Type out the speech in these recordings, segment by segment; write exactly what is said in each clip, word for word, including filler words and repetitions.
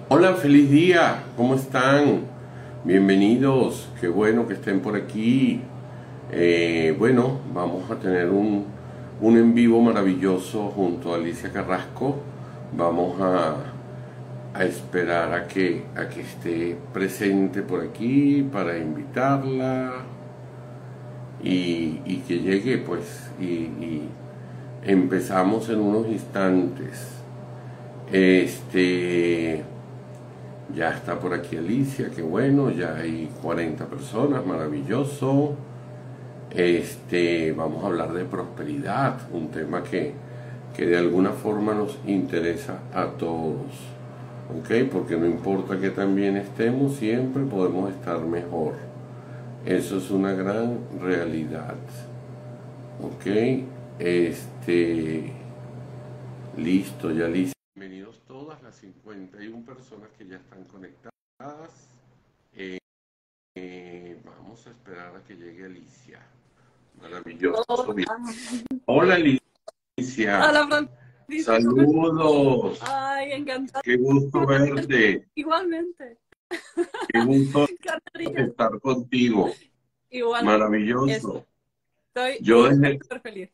Hola, feliz día, ¿cómo están? Bienvenidos, qué bueno que estén por aquí. Eh, bueno, vamos a tener un, un en vivo maravilloso junto a Alicia Carrasco. Vamos a, a esperar a que, a que esté presente por aquí para invitarla y, y que llegue, pues, y, y empezamos en unos instantes. Este. Ya está por aquí Alicia, qué bueno, ya hay cuarenta personas, maravilloso. Este, vamos a hablar de prosperidad, un tema que, que de alguna forma nos interesa a todos, ¿ok? Porque no importa que tan bien estemos, siempre podemos estar mejor. Eso es una gran realidad, ¿ok? Este, listo, ya Alicia. Bienvenidos todas las cincuenta y una personas que ya están conectadas. Eh, eh, vamos a esperar a que llegue Alicia. Maravilloso. Bien. Hola. Hola Alicia. Hola, Francisco. ¿Cómo estás? Saludos. Ay, encantada. Qué gusto verte. Igualmente. Qué gusto Carolina. estar contigo. Igualmente. Maravilloso. Estoy Yo desde... súper feliz.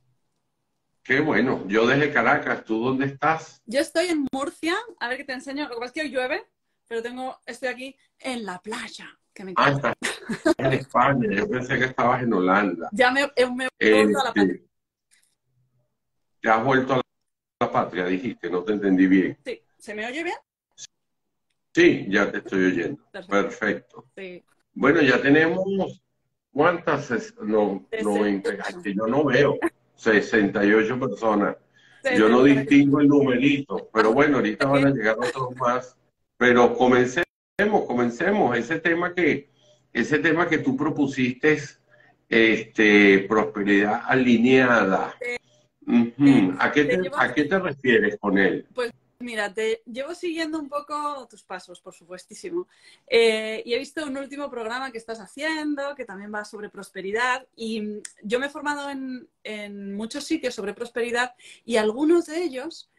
Qué bueno. Yo desde Caracas. ¿Tú dónde estás? Yo estoy en Murcia. A ver qué te enseño. Lo que pasa es que hoy llueve, pero tengo, estoy aquí en la playa, que me Ah, encanta. estás en España. Yo pensé que estabas en Holanda. Ya me, me he vuelto a la patria. Este, ¿te has vuelto a la patria? Dijiste, no te entendí bien. Sí. ¿Se me oye bien? Sí, ya te estoy oyendo. Perfecto. Perfecto. Sí. Bueno, ya tenemos, ¿cuántas? Es- No, noventa, ay, sesenta y ocho. que yo no veo. sesenta y ocho personas. Yo no sesenta y ocho. distingo el numerito, pero Ah, bueno, ahorita van a llegar otros más. Pero comencemos, comencemos. Ese tema que, ese tema que tú propusiste es este, prosperidad alineada. Eh, Ujú. ¿A qué te te, llevo a qué te refieres con él? Pues mira, te llevo siguiendo un poco tus pasos, por supuestísimo. Eh, y he visto un último programa que estás haciendo, que también va sobre prosperidad. Y yo me he formado en, en muchos sitios sobre prosperidad y algunos de ellos,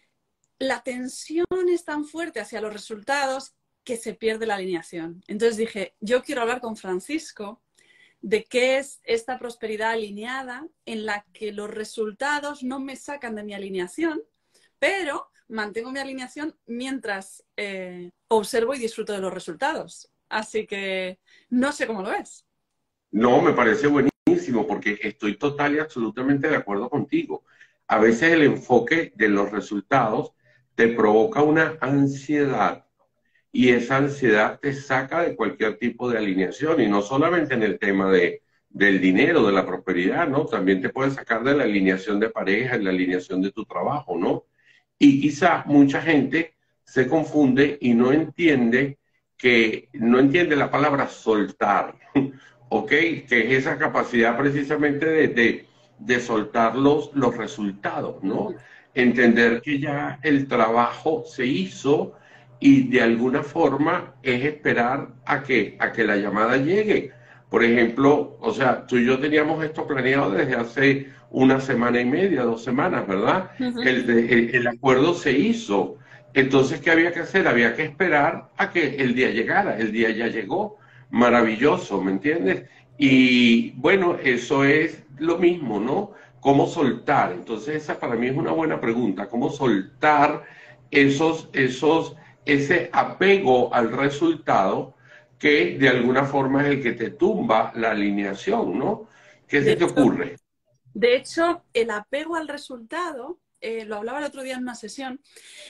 la tensión es tan fuerte hacia los resultados que se pierde la alineación. Entonces dije, yo quiero hablar con Francisco de qué es esta prosperidad alineada en la que los resultados no me sacan de mi alineación, pero mantengo mi alineación mientras eh, observo y disfruto de los resultados. Así que no sé cómo lo ves. No, me parece buenísimo porque estoy total y absolutamente de acuerdo contigo. A veces el enfoque de los resultados te provoca una ansiedad y esa ansiedad te saca de cualquier tipo de alineación y no solamente en el tema de, del dinero, de la prosperidad, ¿no? También te puede sacar de la alineación de pareja, de la alineación de tu trabajo, ¿no? Y quizás mucha gente se confunde y no entiende que no entiende la palabra soltar, ¿ok? Que es esa capacidad precisamente de, de, de soltar los, los resultados, ¿no? Entender que ya el trabajo se hizo y de alguna forma es esperar a que, a que la llamada llegue. Por ejemplo, o sea, tú y yo teníamos esto planeado desde hace una semana y media, dos semanas, ¿verdad? Uh-huh. El, el, el acuerdo se hizo. Entonces, ¿qué había que hacer? Había que esperar a que el día llegara. El día ya llegó. Maravilloso, ¿me entiendes? Y bueno, eso es lo mismo, ¿no? ¿Cómo soltar? Entonces, esa para mí es una buena pregunta. ¿Cómo soltar esos, esos, ese apego al resultado que de alguna forma es el que te tumba la alineación, ¿no? ¿Qué De se te hecho, ocurre? de hecho, el apego al resultado, eh, lo hablaba el otro día en una sesión,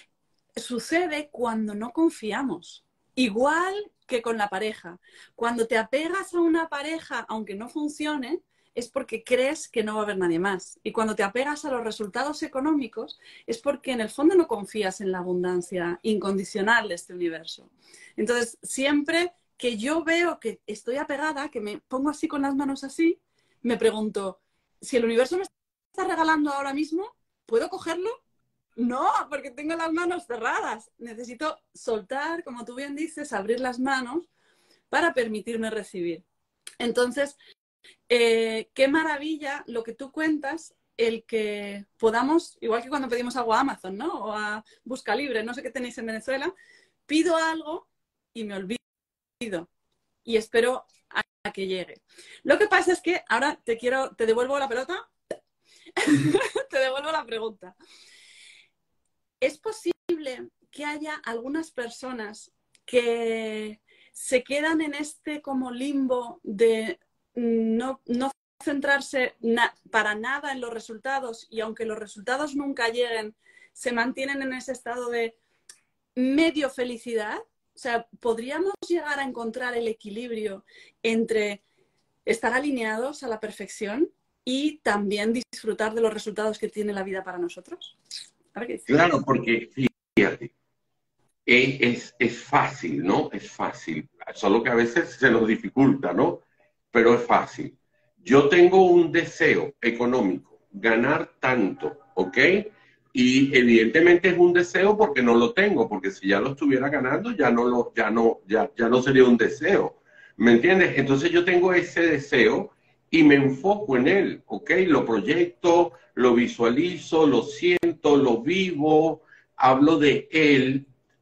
sucede cuando no confiamos. Igual que con la pareja. Cuando te apegas a una pareja, aunque no funcione, es porque crees que no va a haber nadie más. Y cuando te apegas a los resultados económicos, es porque en el fondo no confías en la abundancia incondicional de este universo. Entonces, siempre que yo veo que estoy apegada, que me pongo así con las manos así, me pregunto, si el universo me está regalando ahora mismo, ¿puedo cogerlo? No, porque tengo las manos cerradas. Necesito soltar, como tú bien dices, abrir las manos para permitirme recibir. Entonces, eh, qué maravilla lo que tú cuentas, el que podamos, igual que cuando pedimos algo a Amazon, ¿no? O a Buscalibre, no sé qué tenéis en Venezuela, pido algo y me olvido y espero a, a que llegue. Lo que pasa es que ahora te quiero, te devuelvo la pelota, te devuelvo la pregunta. ¿Es posible que haya algunas personas que se quedan en este como limbo de no, no centrarse na para nada en los resultados y aunque los resultados nunca lleguen, se mantienen en ese estado de medio felicidad? O sea, ¿podríamos llegar a encontrar el equilibrio entre estar alineados a la perfección y también disfrutar de los resultados que tiene la vida para nosotros? A ver qué dices. Claro, porque fíjate, es, es, es fácil, ¿no? Es fácil, solo que a veces se nos dificulta, ¿no? Pero es fácil. Yo tengo un deseo económico, ganar tanto, ¿ok? Y evidentemente es un deseo porque no lo tengo, porque si ya lo estuviera ganando, ya no, lo, ya no, ya, ya no sería un deseo, ¿me entiendes? Entonces yo tengo ese deseo y me enfoco en él, ¿ok? Lo proyecto, lo visualizo, lo siento, lo vivo, hablo de él,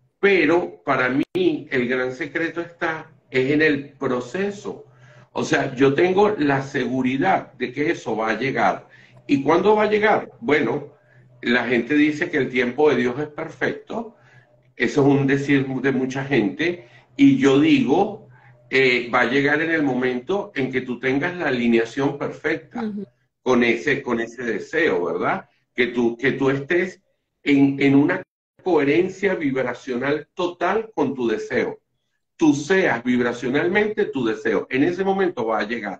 pero para mí el gran secreto está es en el proceso. O sea, yo tengo la seguridad de que eso va a llegar. ¿Y cuándo va a llegar? Bueno, la gente dice que el tiempo de Dios es perfecto. Eso es un decir de mucha gente. Y yo digo, eh, va a llegar en el momento en que tú tengas la alineación perfecta Uh-huh. con ese, con ese deseo, ¿verdad? Que tú, que tú estés en, en una coherencia vibracional total con tu deseo. Tú seas vibracionalmente tu deseo. En ese momento va a llegar.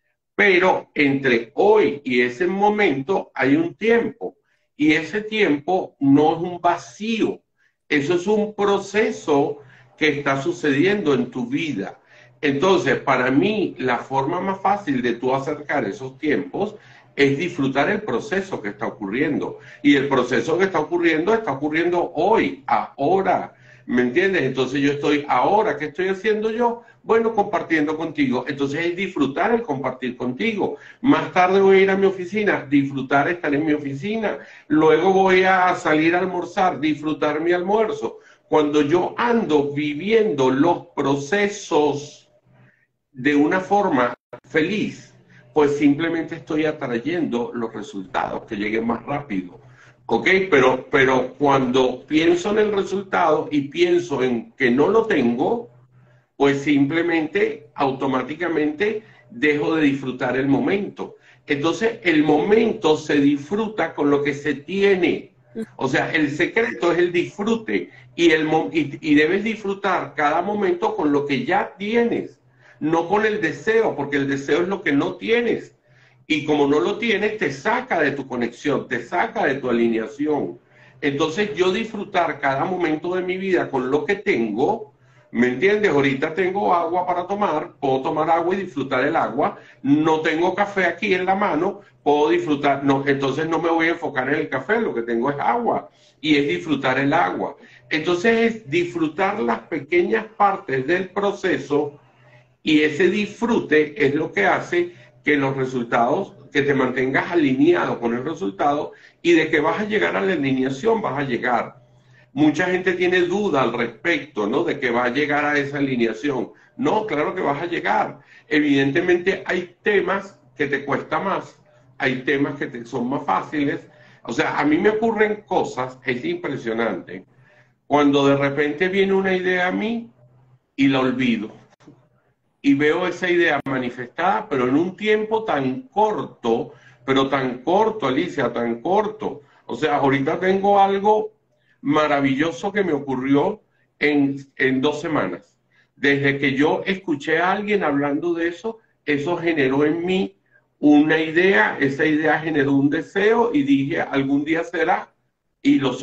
Pero entre hoy y ese momento hay un tiempo. Y ese tiempo no es un vacío. Eso es un proceso que está sucediendo en tu vida. Entonces, para mí, la forma más fácil de tú acercar esos tiempos es disfrutar el proceso que está ocurriendo. Y el proceso que está ocurriendo está ocurriendo hoy, ahora. ¿Me entiendes? Entonces yo estoy ahora, ¿qué estoy haciendo yo? Bueno, compartiendo contigo. Entonces es disfrutar el compartir contigo. Más tarde voy a ir a mi oficina, disfrutar estar en mi oficina. Luego voy a salir a almorzar, disfrutar mi almuerzo. Cuando yo ando viviendo los procesos de una forma feliz, pues simplemente estoy atrayendo los resultados que lleguen más rápido. ¿Ok? Pero, pero cuando pienso en el resultado y pienso en que no lo tengo, pues simplemente automáticamente dejo de disfrutar el momento. Entonces el momento se disfruta con lo que se tiene. O sea, el secreto es el disfrute y, el, y, y debes disfrutar cada momento con lo que ya tienes, no con el deseo, porque el deseo es lo que no tienes. Y como no lo tienes, te saca de tu conexión, te saca de tu alineación. Entonces yo disfrutar cada momento de mi vida con lo que tengo, ¿me entiendes? Ahorita tengo agua para tomar, puedo tomar agua y disfrutar el agua. No tengo café aquí en la mano, puedo disfrutar, no, entonces no me voy a enfocar en el café, lo que tengo es agua y es disfrutar el agua. Entonces es disfrutar las pequeñas partes del proceso y ese disfrute es lo que hace que los resultados, que te mantengas alineado con el resultado y de que vas a llegar a la alineación, vas a llegar. Mucha gente tiene duda al respecto, ¿no? De que va a llegar a esa alineación. No, claro que vas a llegar. Evidentemente hay temas que te cuesta más, hay temas que te son más fáciles. O sea, a mí me ocurren cosas, es impresionante, cuando de repente viene una idea a mí y la olvido. Y veo esa idea manifestada, pero en un tiempo tan corto, pero tan corto, Alicia, tan corto. O sea, ahorita tengo algo maravilloso que me ocurrió en, en dos semanas. Desde que yo escuché a alguien hablando de eso, eso generó en mí una idea, esa idea generó un deseo y dije, algún día será, y lo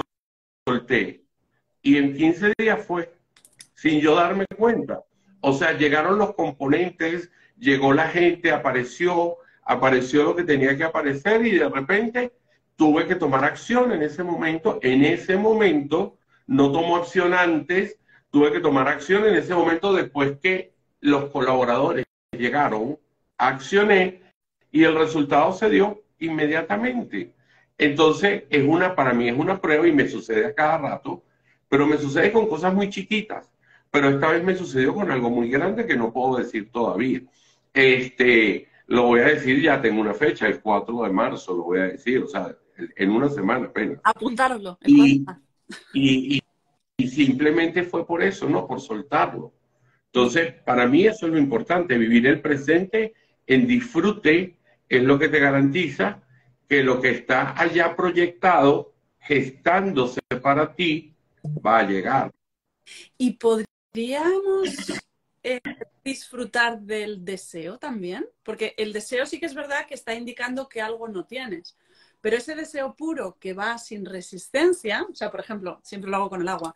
solté. Y en quince días fue, sin yo darme cuenta. O sea, llegaron los componentes, llegó la gente, apareció, apareció lo que tenía que aparecer y de repente tuve que tomar acción en ese momento. En ese momento, no tomo acción antes, tuve que tomar acción en ese momento después que los colaboradores llegaron, accioné y el resultado se dio inmediatamente. Entonces, es una, para mí es una prueba y me sucede a cada rato pero me sucede con cosas muy chiquitas. Pero esta vez me sucedió con algo muy grande que no puedo decir todavía. Este, lo voy a decir, ya tengo una fecha, el cuatro de marzo, lo voy a decir, o sea, en una semana apenas. Apuntároslo. El Y, cuatro. y, y, y simplemente fue por eso, ¿no? Por soltarlo. Entonces, para mí eso es lo importante, vivir el presente en disfrute es lo que te garantiza que lo que está allá proyectado, gestándose para ti, va a llegar. Y podríamos eh, disfrutar del deseo también, porque el deseo sí que es verdad que está indicando que algo no tienes, pero ese deseo puro que va sin resistencia, o sea, por ejemplo, siempre lo hago con el agua,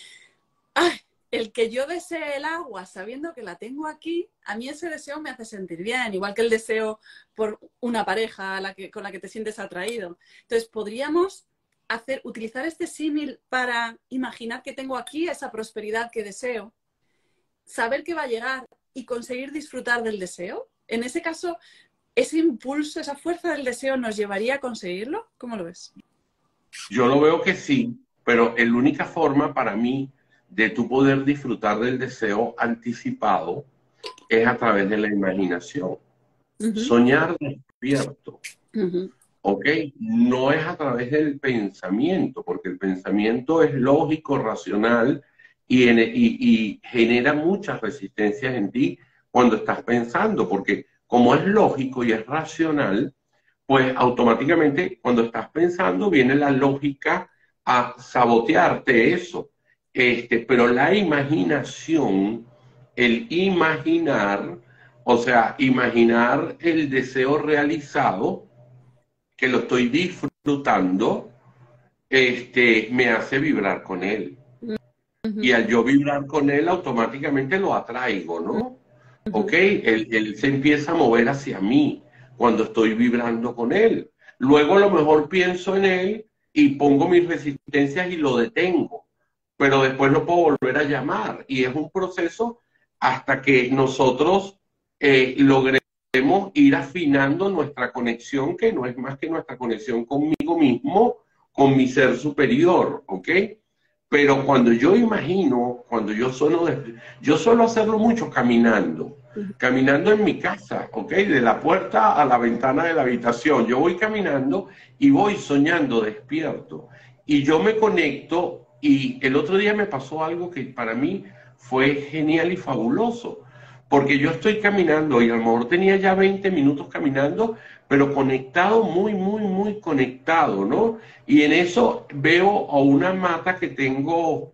¡ay! El que yo desee el agua sabiendo que la tengo aquí, a mí ese deseo me hace sentir bien, igual que el deseo por una pareja a la que, con la que te sientes atraído. Entonces, podríamos hacer, utilizar este símil para imaginar que tengo aquí esa prosperidad que deseo, saber que va a llegar y conseguir disfrutar del deseo. En ese caso, ese impulso, esa fuerza del deseo nos llevaría a conseguirlo. ¿Cómo lo ves? Yo lo veo que sí, pero la única forma para mí de tú poder disfrutar del deseo anticipado es a través de la imaginación. Uh-huh. Soñar despierto. Uh-huh. ¿Ok? No es a través del pensamiento, porque el pensamiento es lógico, racional y, en, y, y genera muchas resistencias en ti cuando estás pensando, porque como es lógico y es racional, pues automáticamente cuando estás pensando viene la lógica a sabotearte eso. Este, pero la imaginación, el imaginar, o sea, imaginar el deseo realizado, que lo estoy disfrutando, este, me hace vibrar con él. Uh-huh. Y al yo vibrar con él, automáticamente lo atraigo, ¿no? Uh-huh. ¿Ok? Él, él se empieza a mover hacia mí cuando estoy vibrando con él. Luego a lo mejor pienso en él y pongo mis resistencias y lo detengo, pero después lo puedo volver a llamar. Y es un proceso hasta que nosotros eh, logremos ir afinando nuestra conexión, que no es más que nuestra conexión conmigo mismo, con mi ser superior, ¿ok? Pero cuando yo imagino, cuando yo sueno, de, yo suelo hacerlo mucho caminando, caminando en mi casa, ¿ok? De la puerta a la ventana de la habitación. Yo voy caminando y voy soñando despierto. Y yo me conecto, y el otro día me pasó algo que para mí fue genial y fabuloso. Porque yo estoy caminando y a lo mejor tenía ya veinte minutos caminando, pero conectado, muy, muy, muy conectado, ¿no? Y en eso veo a una mata que tengo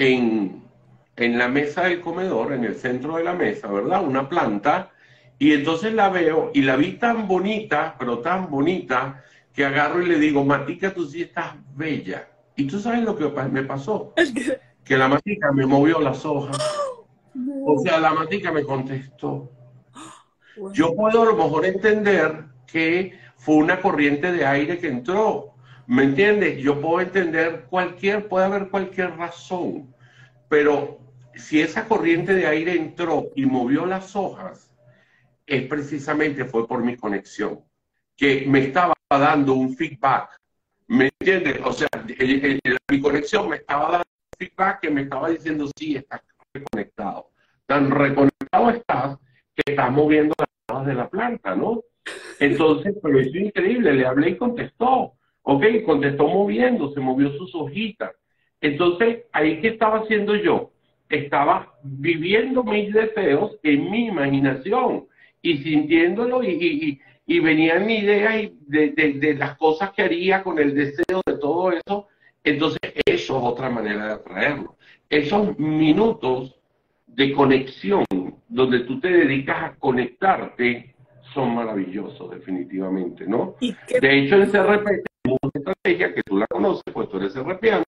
en, en la mesa del comedor, en el centro de la mesa, ¿verdad? Una planta, y entonces la veo y la vi tan bonita, pero tan bonita, que agarro y le digo, matica, tú sí estás bella. Y tú sabes lo que me pasó, que la matica me movió las hojas. No. O sea, la matica me contestó. Bueno. Yo puedo a lo mejor entender que fue una corriente de aire que entró. ¿Me entiendes? Yo puedo entender cualquier, puede haber cualquier razón. Pero si esa corriente de aire entró y movió las hojas, es precisamente fue por mi conexión, que me estaba dando un feedback. ¿Me entiendes? O sea, el, el, el, mi conexión me estaba dando un feedback que me estaba diciendo, sí, estás reconectado. Tan reconectado estás que estás moviendo las hojas de la planta, ¿no? Entonces, pero eso es increíble, le hablé y contestó. Ok, contestó moviéndose, movió sus hojitas. Entonces, ahí ¿qué estaba haciendo yo? Estaba viviendo mis deseos en mi imaginación y sintiéndolo y, y, y venían ideas de, de, de las cosas que haría con el deseo de todo eso. Entonces, eso es otra manera de atraerlo. Esos minutos de conexión donde tú te dedicas a conectarte son maravillosos, definitivamente, ¿no? De hecho, en C R P tenemos una estrategia que tú la conoces, pues tú eres CRPiana,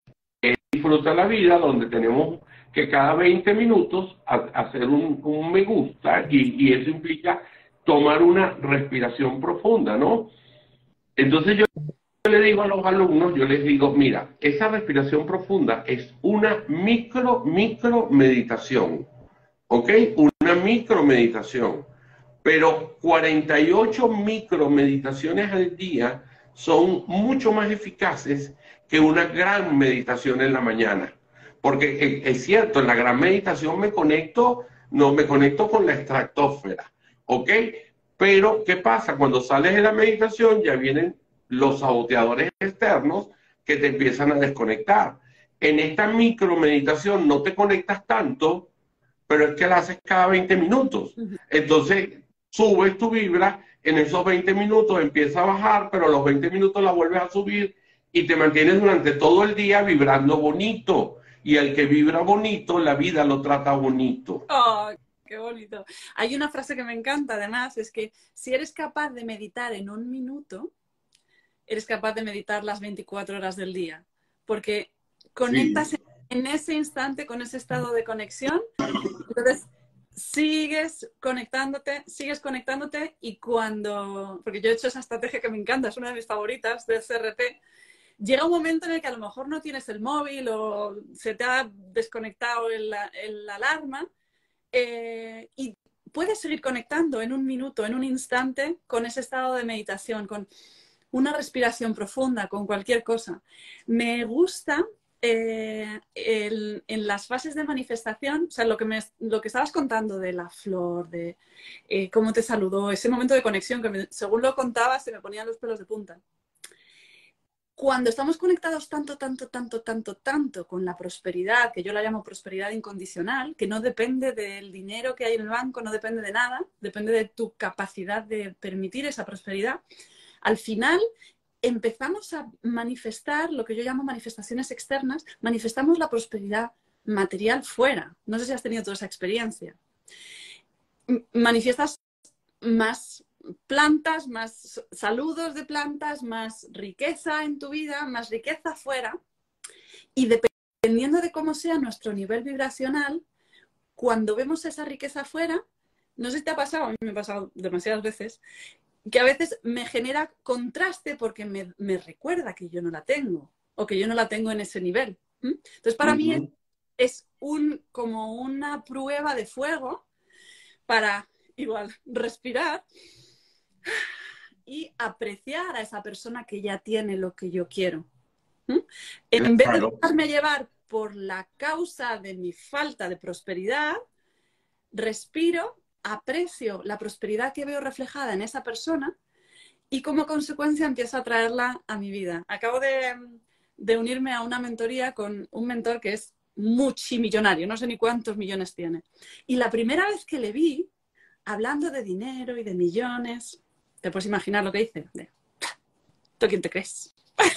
es Disfruta la Vida, donde tenemos que cada veinte minutos a, hacer un, un me gusta y, y eso implica tomar una respiración profunda, ¿no? Entonces yo le digo a los alumnos, yo les digo, mira, esa respiración profunda es una micro, micro meditación, ¿ok? Una micro meditación. Pero cuarenta y ocho micro meditaciones al día son mucho más eficaces que una gran meditación en la mañana. Porque es cierto, en la gran meditación me conecto, no me conecto con la estratosfera, ¿ok? Pero, ¿qué pasa? Cuando sales de la meditación ya vienen los saboteadores externos que te empiezan a desconectar. En esta micro meditación no te conectas tanto, pero es que la haces cada veinte minutos. Entonces, subes tu vibra, en esos veinte minutos empieza a bajar, pero a los veinte minutos la vuelves a subir y te mantienes durante todo el día vibrando bonito. Y el que vibra bonito, la vida lo trata bonito. Oh, qué bonito. Hay una frase que me encanta, además, es que si eres capaz de meditar en un minuto, eres capaz de meditar las veinticuatro horas del día, porque conectas Sí. en ese instante con ese estado de conexión, entonces sigues conectándote, sigues conectándote y cuando, porque yo he hecho esa estrategia que me encanta, es una de mis favoritas de C R T, llega un momento en el que a lo mejor no tienes el móvil o se te ha desconectado el, el alarma eh, y puedes seguir conectando en un minuto, en un instante, con ese estado de meditación, con una respiración profunda, con cualquier cosa. Me gusta eh, el, en las fases de manifestación, o sea, lo que, me, lo que estabas contando de la flor, de eh, cómo te saludó, ese momento de conexión que me, según lo contabas se me ponían los pelos de punta. Cuando estamos conectados tanto, tanto, tanto, tanto, tanto con la prosperidad, que yo la llamo prosperidad incondicional, que no depende del dinero que hay en el banco, no depende de nada, depende de tu capacidad de permitir esa prosperidad, al final empezamos a manifestar lo que yo llamo manifestaciones externas, manifestamos la prosperidad material fuera. No sé si has tenido toda esa experiencia. Manifiestas más plantas, más saludos de plantas, más riqueza en tu vida, más riqueza afuera. Y dependiendo de cómo sea nuestro nivel vibracional, cuando vemos esa riqueza afuera, no sé si te ha pasado, a mí me ha pasado demasiadas veces, que a veces me genera contraste porque me, me recuerda que yo no la tengo o que yo no la tengo en ese nivel. ¿Mm? Entonces, para uh-huh. mí es, es un, como una prueba de fuego para, igual, respirar y apreciar a esa persona que ya tiene lo que yo quiero. ¿Mm? En vez de dejarme llevar por la causa de mi falta de prosperidad, respiro, aprecio la prosperidad que veo reflejada en esa persona y como consecuencia empiezo a traerla a mi vida. Acabo de, de unirme a una mentoría con un mentor que es multimillonario, no sé ni cuántos millones tiene. Y la primera vez que le vi, hablando de dinero y de millones, te puedes imaginar lo que dice. De, ¿tú quién te crees?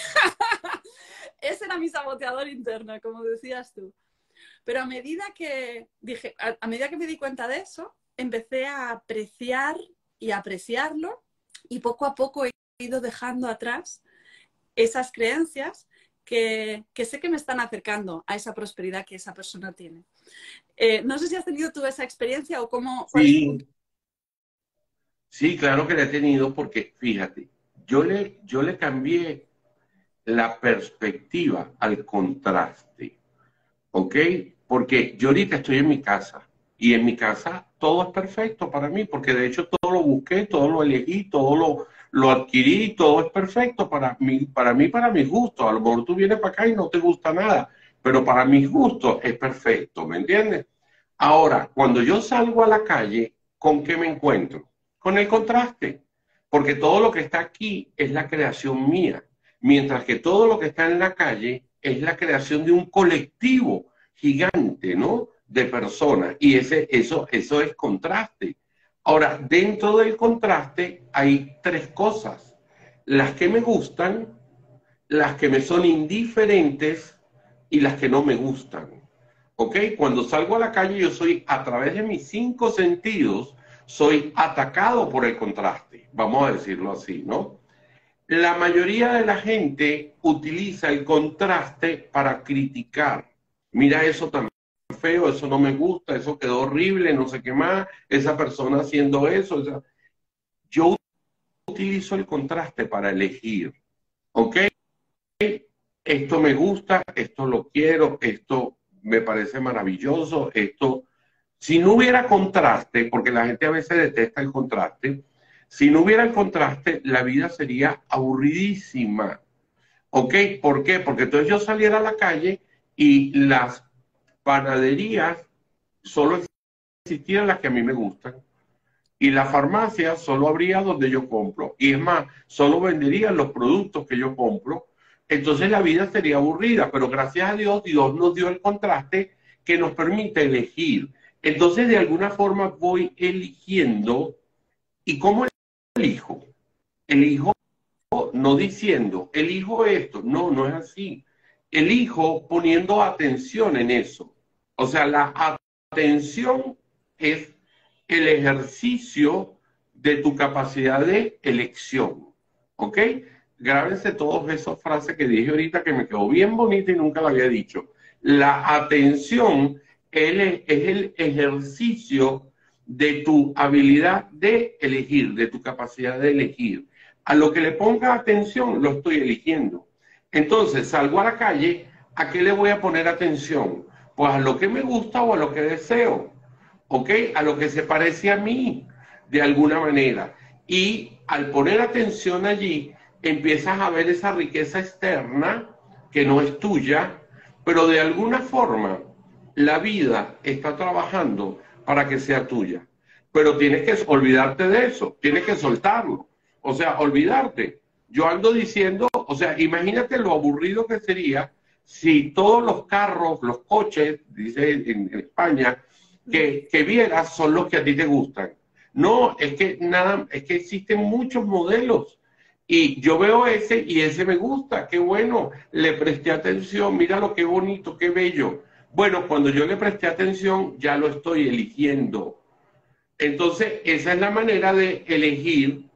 Ese era mi saboteador interno, como decías tú. Pero a medida que dije, a, a medida que me di cuenta de eso, empecé a apreciar y apreciarlo y poco a poco he ido dejando atrás esas creencias que, que sé que me están acercando a esa prosperidad que esa persona tiene. Eh, no sé si has tenido tú esa experiencia o cómo... ¿cuál sí. es tu punto? Sí, claro que la he tenido porque, fíjate, yo le, yo le cambié la perspectiva al contraste, ¿ok? Porque yo ahorita estoy en mi casa y en mi casa todo es perfecto para mí, porque de hecho todo lo busqué, todo lo elegí, todo lo, lo adquirí, todo es perfecto para mí, para mí, para mis gustos. A lo mejor tú vienes para acá y no te gusta nada, pero para mis gustos es perfecto, ¿me entiendes? Ahora, cuando yo salgo a la calle, ¿con qué me encuentro? Con el contraste, porque todo lo que está aquí es la creación mía, mientras que todo lo que está en la calle es la creación de un colectivo gigante, ¿no? De personas, y ese, eso, eso es contraste. Ahora, dentro del contraste hay tres cosas, las que me gustan, las que me son indiferentes y las que no me gustan. ¿Ok? Cuando salgo a la calle yo soy, a través de mis cinco sentidos, soy atacado por el contraste, vamos a decirlo así, ¿no? La mayoría de la gente utiliza el contraste para criticar. Mira eso tan feo, eso no me gusta, eso quedó horrible, no sé qué más, esa persona haciendo eso. Esa... Yo utilizo el contraste para elegir, ¿ok? Esto me gusta, esto lo quiero, esto me parece maravilloso, esto... Si no hubiera contraste, porque la gente a veces detesta el contraste, Si no hubiera el contraste, la vida sería aburridísima. ¿Ok? ¿Por qué? Porque entonces yo saliera a la calle y las panaderías solo existieran las que a mí me gustan. Y la farmacia solo habría donde yo compro. Y es más, solo venderían los productos que yo compro. Entonces la vida sería aburrida, pero gracias a Dios, Dios nos dio el contraste que nos permite elegir. Entonces, de alguna forma voy eligiendo. ¿Y cómo elijo? Elijo no diciendo, elijo esto. No, no es así. Elijo poniendo atención en eso. O sea, la atención es el ejercicio de tu capacidad de elección. ¿Ok? Grábense todas esas frases que dije ahorita que me quedó bien bonita y nunca la había dicho. La atención es el ejercicio de tu habilidad de elegir, de tu capacidad de elegir. A lo que le ponga atención, lo estoy eligiendo. Entonces, salgo a la calle, ¿a qué le voy a poner atención? Pues a lo que me gusta o a lo que deseo. ¿Ok? A lo que se parece a mí, de alguna manera. Y al poner atención allí, empiezas a ver esa riqueza externa que no es tuya, pero de alguna forma la vida está trabajando para que sea tuya. Pero tienes que olvidarte de eso, tienes que soltarlo. O sea, olvidarte. Yo ando diciendo, o sea, imagínate lo aburrido que sería si todos los carros, los coches, dice en, en España, que, que vieras son los que a ti te gustan. No, es que nada, es que existen muchos modelos. Y yo veo ese y ese me gusta, qué bueno, le presté atención, mira lo que bonito, qué bello. Bueno, cuando yo le presté atención, ya lo estoy eligiendo. Entonces, esa es la manera de elegir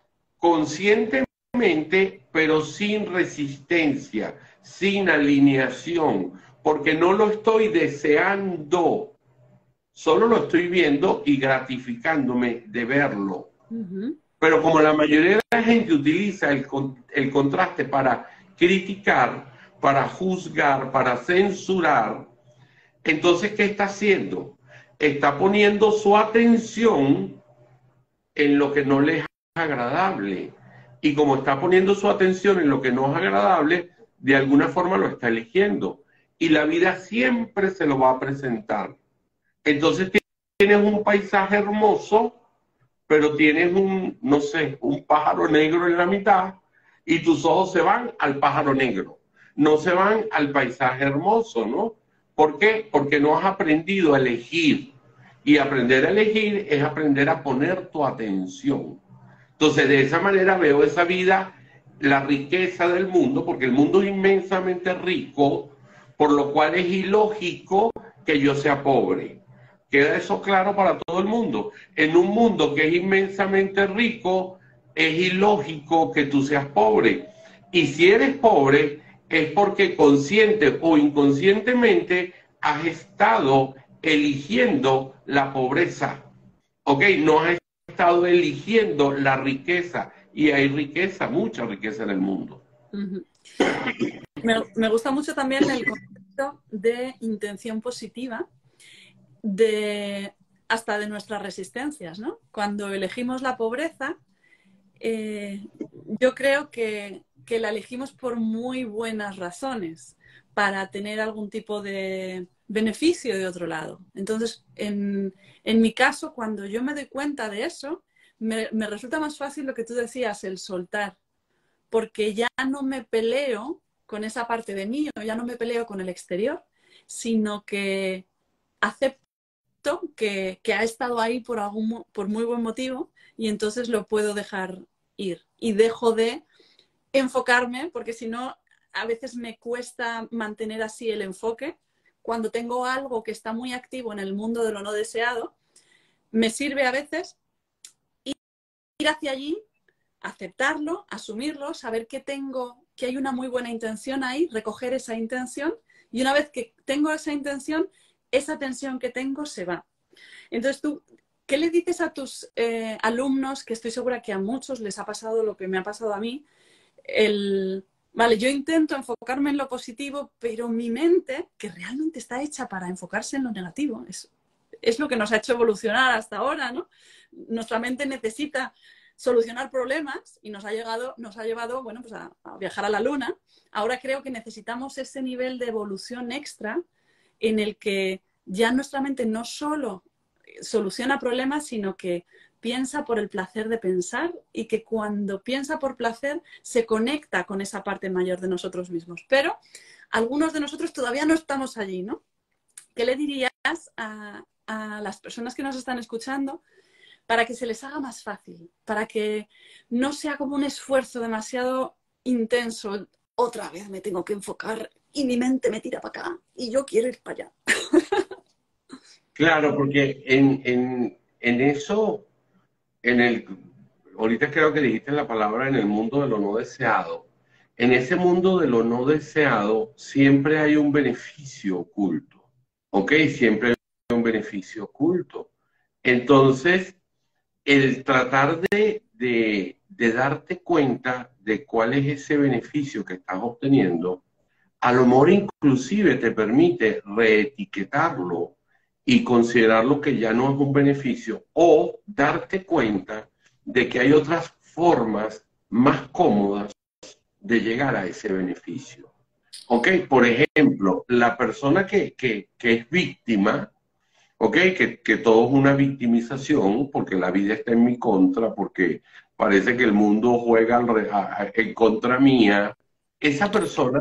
conscientemente, pero sin resistencia, sin alineación, porque no lo estoy deseando, solo lo estoy viendo y gratificándome de verlo. Uh-huh. Pero como la mayoría de la gente utiliza el, el contraste para criticar, para juzgar, para censurar, entonces, ¿qué está haciendo? Está poniendo su atención en lo que no le es agradable. Y como está poniendo su atención en lo que no es agradable, de alguna forma lo está eligiendo. Y la vida siempre se lo va a presentar. Entonces tienes un paisaje hermoso, pero tienes un, no sé, un pájaro negro en la mitad y tus ojos se van al pájaro negro. No se van al paisaje hermoso, ¿no? ¿Por qué? Porque no has aprendido a elegir. Y aprender a elegir es aprender a poner tu atención. Entonces, de esa manera veo esa vida, la riqueza del mundo, porque el mundo es inmensamente rico, por lo cual es ilógico que yo sea pobre. ¿Queda eso claro para todo el mundo? En un mundo que es inmensamente rico, es ilógico que tú seas pobre. Y si eres pobre, es porque consciente o inconscientemente has estado eligiendo la pobreza. ¿Ok? No has estado eligiendo la riqueza. Y hay riqueza, mucha riqueza en el mundo. Uh-huh. me, me gusta mucho también el concepto de intención positiva, de hasta de nuestras resistencias, ¿no? Cuando elegimos la pobreza, eh, yo creo que, que la elegimos por muy buenas razones, para tener algún tipo de beneficio de otro lado. Entonces, en, en mi caso, cuando yo me doy cuenta de eso, me, me resulta más fácil lo que tú decías, el soltar, porque ya no me peleo con esa parte de mí, ya no me peleo con el exterior, sino que acepto que, que ha estado ahí por, algún, por muy buen motivo y entonces lo puedo dejar ir. Y dejo de enfocarme, porque si no, a veces me cuesta mantener así el enfoque. Cuando tengo algo que está muy activo en el mundo de lo no deseado, me sirve a veces ir hacia allí, aceptarlo, asumirlo, saber que tengo, que hay una muy buena intención ahí, recoger esa intención, y una vez que tengo esa intención, esa tensión que tengo se va. Entonces tú, ¿qué le dices a tus eh, alumnos, que estoy segura que a muchos les ha pasado lo que me ha pasado a mí? El, vale, yo intento enfocarme en lo positivo, pero mi mente, que realmente está hecha para enfocarse en lo negativo, es, es lo que nos ha hecho evolucionar hasta ahora, ¿no? Nuestra mente necesita solucionar problemas y nos ha, llegado, nos ha llevado bueno, pues a, a viajar a la Luna. Ahora creo que necesitamos ese nivel de evolución extra en el que ya nuestra mente no solo soluciona problemas, sino que piensa por el placer de pensar y que cuando piensa por placer se conecta con esa parte mayor de nosotros mismos. Pero algunos de nosotros todavía no estamos allí, ¿no? ¿Qué le dirías a, a las personas que nos están escuchando para que se les haga más fácil, para que no sea como un esfuerzo demasiado intenso? Otra vez me tengo que enfocar y mi mente me tira para acá y yo quiero ir para allá. Claro, porque en, en, en eso, en el, ahorita creo que dijiste la palabra en el mundo de lo no deseado. En ese mundo de lo no deseado siempre hay un beneficio oculto, ¿ok? Siempre hay un beneficio oculto. Entonces, el tratar de, de, de darte cuenta de cuál es ese beneficio que estás obteniendo, a lo mejor inclusive te permite reetiquetarlo y considerarlo que ya no es un beneficio, o darte cuenta de que hay otras formas más cómodas de llegar a ese beneficio. ¿Ok? Por ejemplo, la persona que, que, que es víctima, ¿ok? Que, que todo es una victimización, porque la vida está en mi contra, porque parece que el mundo juega al re, a, a, en contra mía. Esa persona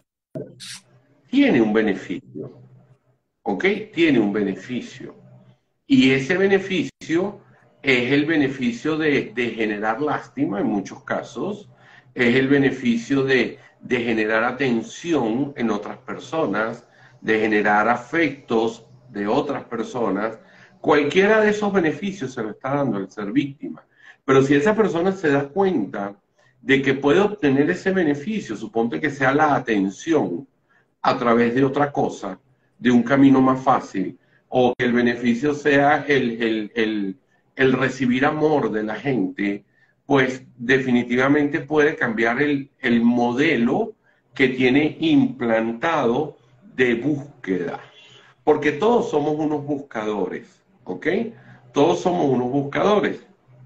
tiene un beneficio, ¿ok? Tiene un beneficio. Y ese beneficio es el beneficio de, de generar lástima en muchos casos, es el beneficio de, de generar atención en otras personas, de generar afectos de otras personas. Cualquiera de esos beneficios se lo está dando el ser víctima. Pero si esa persona se da cuenta de que puede obtener ese beneficio, suponte que sea la atención a través de otra cosa, de un camino más fácil, o que el beneficio sea el, el, el, el recibir amor de la gente, pues definitivamente puede cambiar el, el modelo que tiene implantado de búsqueda. Porque todos somos unos buscadores, ¿ok? Todos somos unos buscadores.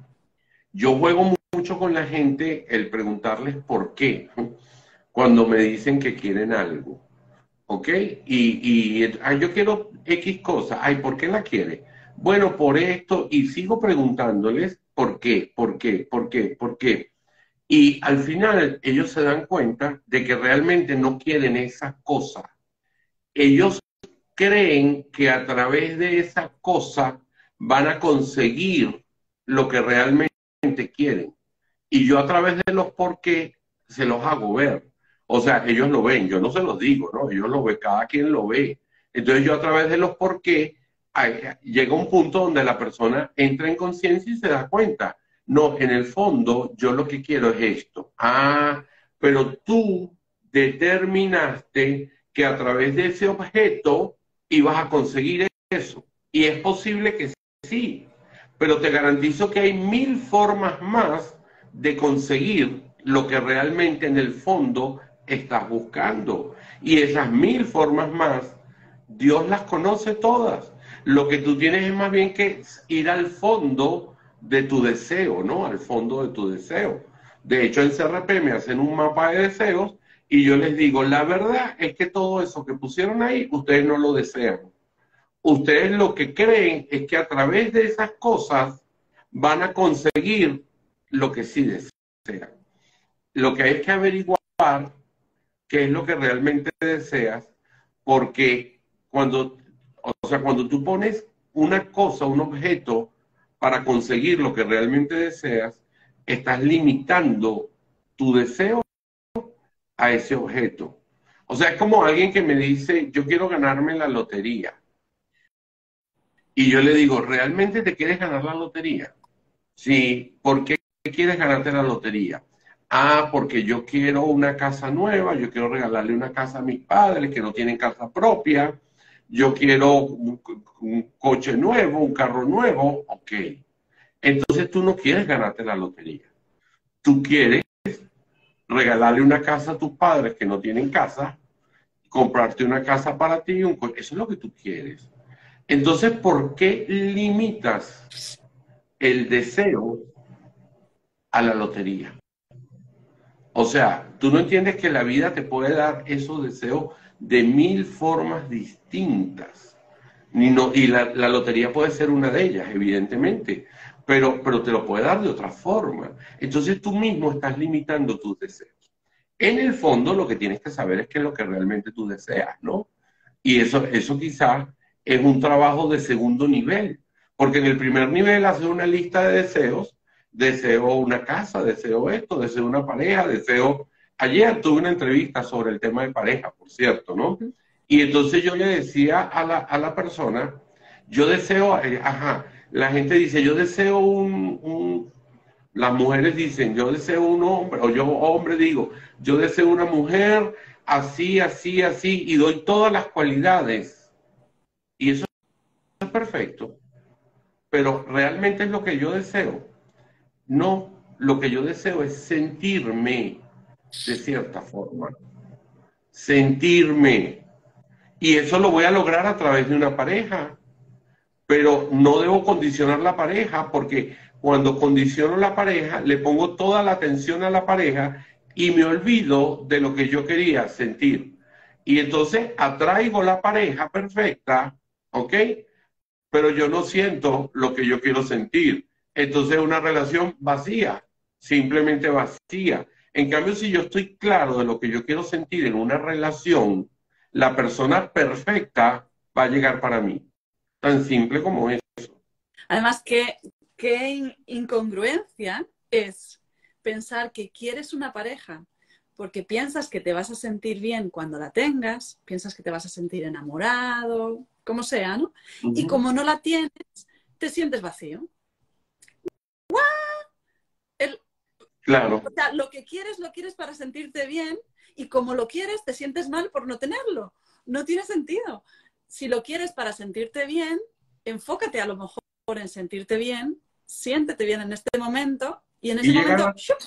Yo juego mucho con la gente el preguntarles por qué, cuando me dicen que quieren algo. ¿Ok? Y, y ay, yo quiero X cosa. Ay, ¿por qué la quiere? Bueno, por esto. Y sigo preguntándoles por qué, por qué, por qué, por qué. Y al final ellos se dan cuenta de que realmente no quieren esa cosa. Ellos creen que a través de esa cosa van a conseguir lo que realmente quieren. Y yo a través de los por qué se los hago ver. O sea, ellos lo ven, yo no se los digo, ¿no? Ellos lo ven, cada quien lo ve. Entonces yo a través de los por qué ay, llega un punto donde la persona entra en conciencia y se da cuenta. No, en el fondo yo lo que quiero es esto. Ah, pero tú determinaste que a través de ese objeto ibas a conseguir eso. Y es posible que sí, pero te garantizo que hay mil formas más de conseguir lo que realmente en el fondo estás buscando. Y esas mil formas más, Dios las conoce todas. Lo que tú tienes es más bien que ir al fondo de tu deseo, ¿no? Al fondo de tu deseo. De hecho, en C R P me hacen un mapa de deseos y yo les digo, la verdad es que todo eso que pusieron ahí, ustedes no lo desean. Ustedes lo que creen es que a través de esas cosas van a conseguir lo que sí desean. Lo que hay que averiguar qué es lo que realmente deseas, porque cuando, o sea, cuando tú pones una cosa, un objeto, para conseguir lo que realmente deseas, estás limitando tu deseo a ese objeto. O sea, es como alguien que me dice, yo quiero ganarme la lotería. Y yo le digo, ¿realmente te quieres ganar la lotería? Sí, ¿por qué quieres ganarte la lotería? Ah, porque yo quiero una casa nueva, yo quiero regalarle una casa a mis padres que no tienen casa propia, yo quiero un, un coche nuevo, un carro nuevo, ok. Entonces tú no quieres ganarte la lotería. Tú quieres regalarle una casa a tus padres que no tienen casa, comprarte una casa para ti, un coche. Eso es lo que tú quieres. Entonces, ¿por qué limitas el deseo a la lotería. O sea, tú no entiendes que la vida te puede dar esos deseos de mil formas distintas. Ni no, y la, la lotería puede ser una de ellas, evidentemente, pero, pero te lo puede dar de otra forma. Entonces tú mismo estás limitando tus deseos. En el fondo lo que tienes que saber es qué es lo que realmente tú deseas, ¿no? Y eso, eso quizás es un trabajo de segundo nivel, porque en el primer nivel haces una lista de deseos, deseo una casa, deseo esto, deseo una pareja, deseo... Ayer tuve una entrevista sobre el tema de pareja, por cierto, ¿no? Y entonces yo le decía a la, a la persona, yo deseo, eh, ajá, la gente dice, yo deseo un, un, las mujeres dicen, yo deseo un hombre, o yo hombre digo, yo deseo una mujer así, así, así, y doy todas las cualidades. Y eso es perfecto, pero realmente es lo que yo deseo. No, lo que yo deseo es sentirme de cierta forma, sentirme. Y eso lo voy a lograr a través de una pareja, pero no debo condicionar la pareja porque cuando condiciono la pareja le pongo toda la atención a la pareja y me olvido de lo que yo quería sentir. Y entonces atraigo la pareja perfecta, ¿ok? Pero yo no siento lo que yo quiero sentir. Entonces es una relación vacía, simplemente vacía. En cambio, si yo estoy claro de lo que yo quiero sentir en una relación, la persona perfecta va a llegar para mí. Tan simple como es. Además, qué, qué in- incongruencia es pensar que quieres una pareja porque piensas que te vas a sentir bien cuando la tengas, piensas que te vas a sentir enamorado, como sea, ¿no? Y Ujú. como no la tienes, te sientes vacío. El, Claro, o sea, lo que quieres, lo quieres para sentirte bien y como lo quieres, te sientes mal por no tenerlo. No tiene sentido. Si lo quieres para sentirte bien, enfócate a lo mejor en sentirte bien, siéntete bien en este momento y en y ese llegar momento a... ¡shup!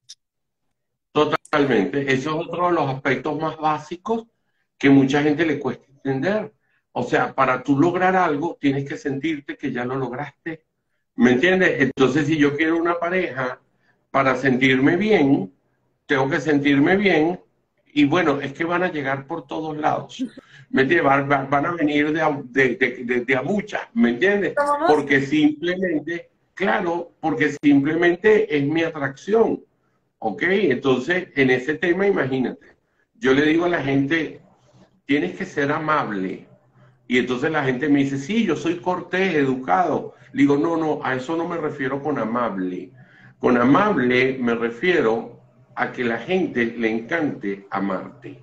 Totalmente. Eso es otro de los aspectos más básicos que mucha gente le cuesta entender. O sea, para tú lograr algo, tienes que sentirte que ya lo lograste. ¿Me entiendes? Entonces, si yo quiero una pareja para sentirme bien, tengo que sentirme bien. Y bueno, es que van a llegar por todos lados. ¿Me entiendes? Van, van- van a venir de a, de, de- de- de a muchas. ¿Me entiendes? como Porque moscas. simplemente, claro, porque simplemente es mi atracción. Ok, entonces en ese tema, imagínate, yo le digo a la gente, tienes que ser amable. Y entonces la gente me dice, sí, yo soy cortés, educado. Le digo, no, no, a eso no me refiero con amable. Con amable me refiero a que la gente le encante amarte.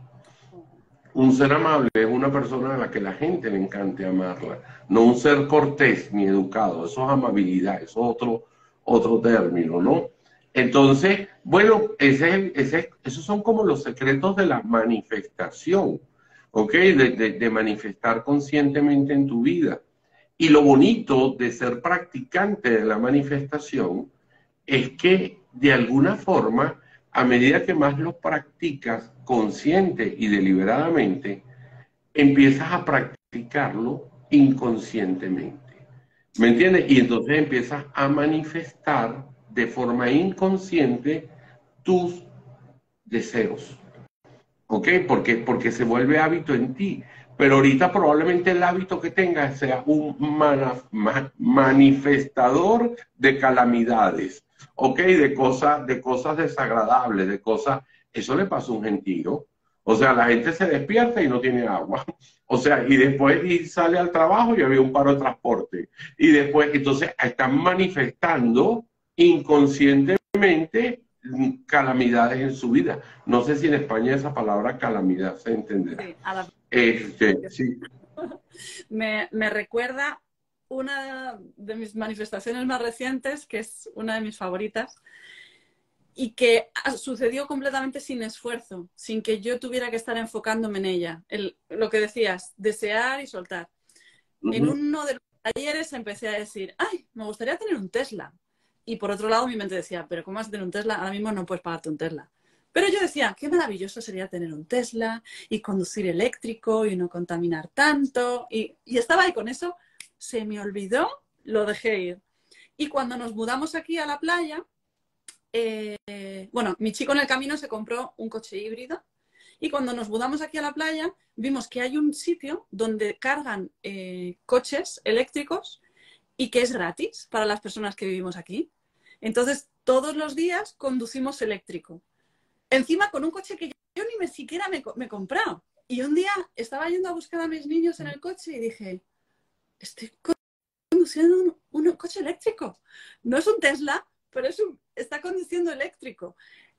Un ser amable es una persona a la que la gente le encante amarla, no un ser cortés ni educado. Eso es amabilidad, eso es otro, otro término, ¿no? Entonces, bueno, ese, ese, esos son como los secretos de la manifestación, ¿ok? De, de, de manifestar conscientemente en tu vida. Y lo bonito de ser practicante de la manifestación es que de alguna forma, a medida que más lo practicas consciente y deliberadamente, empiezas a practicarlo inconscientemente. ¿Me entiendes? Y entonces empiezas a manifestar de forma inconsciente tus deseos. ¿Ok? Porque, porque se vuelve hábito en ti. Pero ahorita probablemente el hábito que tengas sea un mana, ma, manifestador de calamidades, ¿ok? De cosas, de cosas desagradables, de cosas... Eso le pasa a un gentío. O sea, la gente se despierta y no tiene agua. O sea, y después y sale al trabajo y había un paro de transporte. Y después, entonces, están manifestando inconscientemente calamidades en su vida. No sé si en España esa palabra calamidad se entenderá. Sí, a la... Este, sí. me, me recuerda una de mis manifestaciones más recientes, que es una de mis favoritas, y que sucedió completamente sin esfuerzo, sin que yo tuviera que estar enfocándome en ella. El, lo que decías, desear y soltar. Uh En -huh. uno de los talleres empecé a decir, ay, me gustaría tener un Tesla. Y por otro lado mi mente decía, pero ¿cómo vas a tener un Tesla? Ahora mismo no puedes pagarte un Tesla. Pero yo decía, qué maravilloso sería tener un Tesla y conducir eléctrico y no contaminar tanto. Y, y estaba ahí con eso, se me olvidó, lo dejé ir. Y cuando nos mudamos aquí a la playa, eh, bueno, mi chico en el camino se compró un coche híbrido y cuando nos mudamos aquí a la playa vimos que hay un sitio donde cargan eh, coches eléctricos y que es gratis para las personas que vivimos aquí. Entonces, todos los días conducimos eléctrico. Encima con un coche que yo ni me siquiera me, me he comprado. Y un día estaba yendo a buscar a mis niños en el coche y dije, estoy conduciendo un, un coche eléctrico. No es un Tesla, pero es un, está conduciendo eléctrico.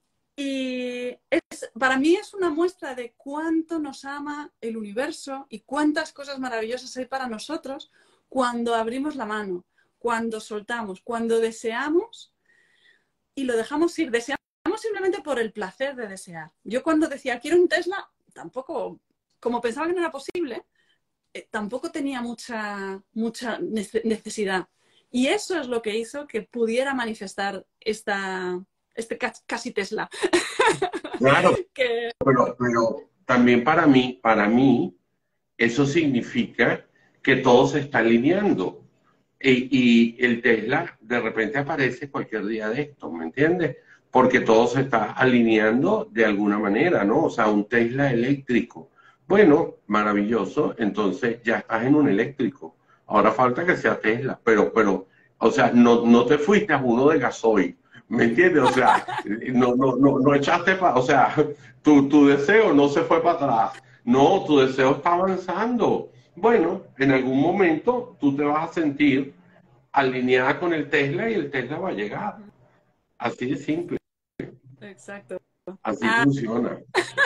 Y es, para mí es una muestra de cuánto nos ama el universo y cuántas cosas maravillosas hay para nosotros cuando abrimos la mano, cuando soltamos, cuando deseamos y lo dejamos ir. Deseamos simplemente por el placer de desear. Yo cuando decía quiero un Tesla, tampoco, como pensaba que no era posible, eh, tampoco tenía mucha, mucha necesidad. Y eso es lo que hizo que pudiera manifestar esta, este casi Tesla. Claro, que... pero, pero también para mí, para mí, eso significa que todo se está alineando. Y, y el Tesla de repente aparece cualquier día de esto, ¿me entiendes? Porque todo se está alineando de alguna manera, ¿no? O sea, un Tesla eléctrico. Bueno, maravilloso, entonces ya estás en un eléctrico. Ahora falta que sea Tesla, pero, pero, o sea, no, no te fuiste a uno de gasoil, ¿me entiendes? O sea, no, no, no, no echaste para, o sea, tu, tu deseo no se fue para atrás. No, tu deseo está avanzando. Bueno, en algún momento tú te vas a sentir alineada con el Tesla y el Tesla va a llegar. Así de simple. Exacto. Así Ah, funciona.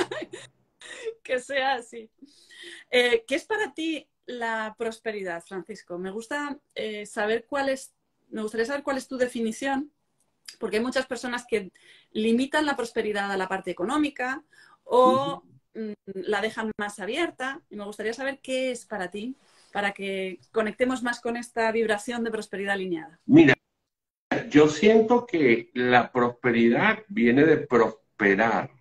que sea así. Eh, ¿Qué es para ti la prosperidad, Francisco? Me gusta eh, saber cuál es, me gustaría saber cuál es tu definición, porque hay muchas personas que limitan la prosperidad a la parte económica o mm, la dejan más abierta. Y me gustaría saber qué es para ti, para que conectemos más con esta vibración de prosperidad alineada. Mira, yo siento que la prosperidad viene de prosperar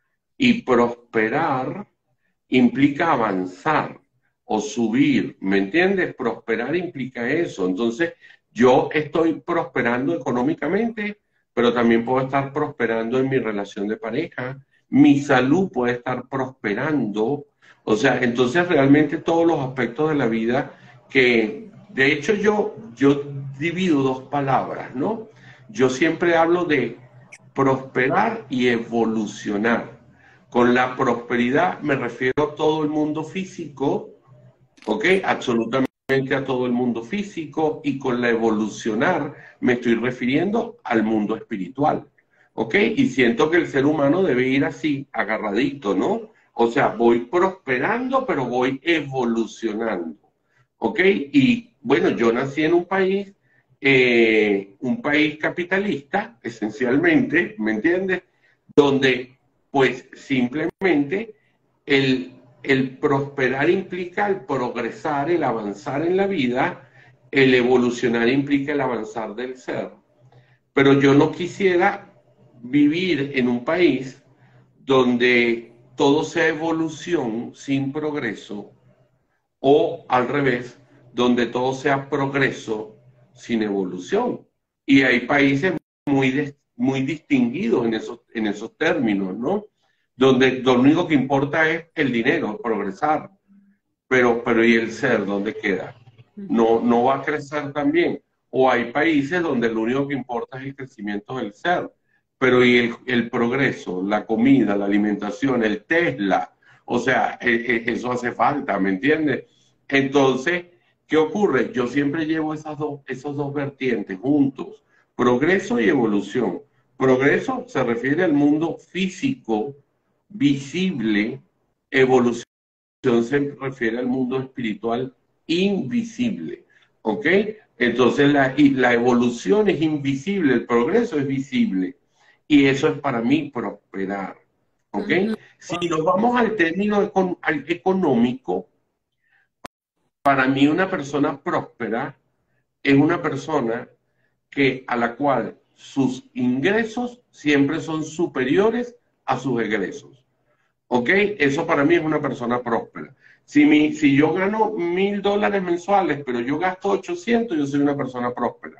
y prosperar implica avanzar o subir, ¿me entiendes? Prosperar implica eso. Entonces, yo estoy prosperando económicamente, pero también puedo estar prosperando en mi relación de pareja, mi salud puede estar prosperando, o sea, entonces realmente todos los aspectos de la vida que, de hecho, yo, yo divido dos palabras, ¿no? Yo siempre hablo de prosperar y evolucionar. Con la prosperidad me refiero a todo el mundo físico, ¿ok? Absolutamente a todo el mundo físico, y con la evolucionar me estoy refiriendo al mundo espiritual, ¿ok? Y siento que el ser humano debe ir así, agarradito, ¿no? O sea, voy prosperando, pero voy evolucionando, ¿ok? Y bueno, yo nací en un país, eh, un país capitalista, esencialmente, ¿me entiendes? Donde pues simplemente el, el prosperar implica el progresar, el avanzar en la vida, el evolucionar implica el avanzar del ser. Pero yo no quisiera vivir en un país donde todo sea evolución sin progreso, o al revés, donde todo sea progreso sin evolución. Y hay países muy, muy distinguidos en esos, en esos términos, ¿no? Donde lo único que importa es el dinero, progresar. Pero, pero ¿y el ser dónde queda? No, no va a crecer también. O hay países donde lo único que importa es el crecimiento del ser. Pero ¿y el, el progreso, la comida, la alimentación, el Tesla? O sea, eso hace falta, ¿me entiendes? Entonces, ¿qué ocurre? Yo siempre llevo esas dos, esos dos vertientes juntos, progreso y evolución. Progreso se refiere al mundo físico, visible, evolución se refiere al mundo espiritual invisible, ¿ok? Entonces la, la evolución es invisible, el progreso es visible, y eso es para mí prosperar, ¿ok? Si nos vamos al término econ, al económico, para mí una persona próspera es una persona que, a la cual sus ingresos siempre son superiores a sus egresos. ¿Ok? Eso para mí es una persona próspera. Si, mi, si yo gano mil dólares mensuales, pero yo gasto ochocientos, yo soy una persona próspera.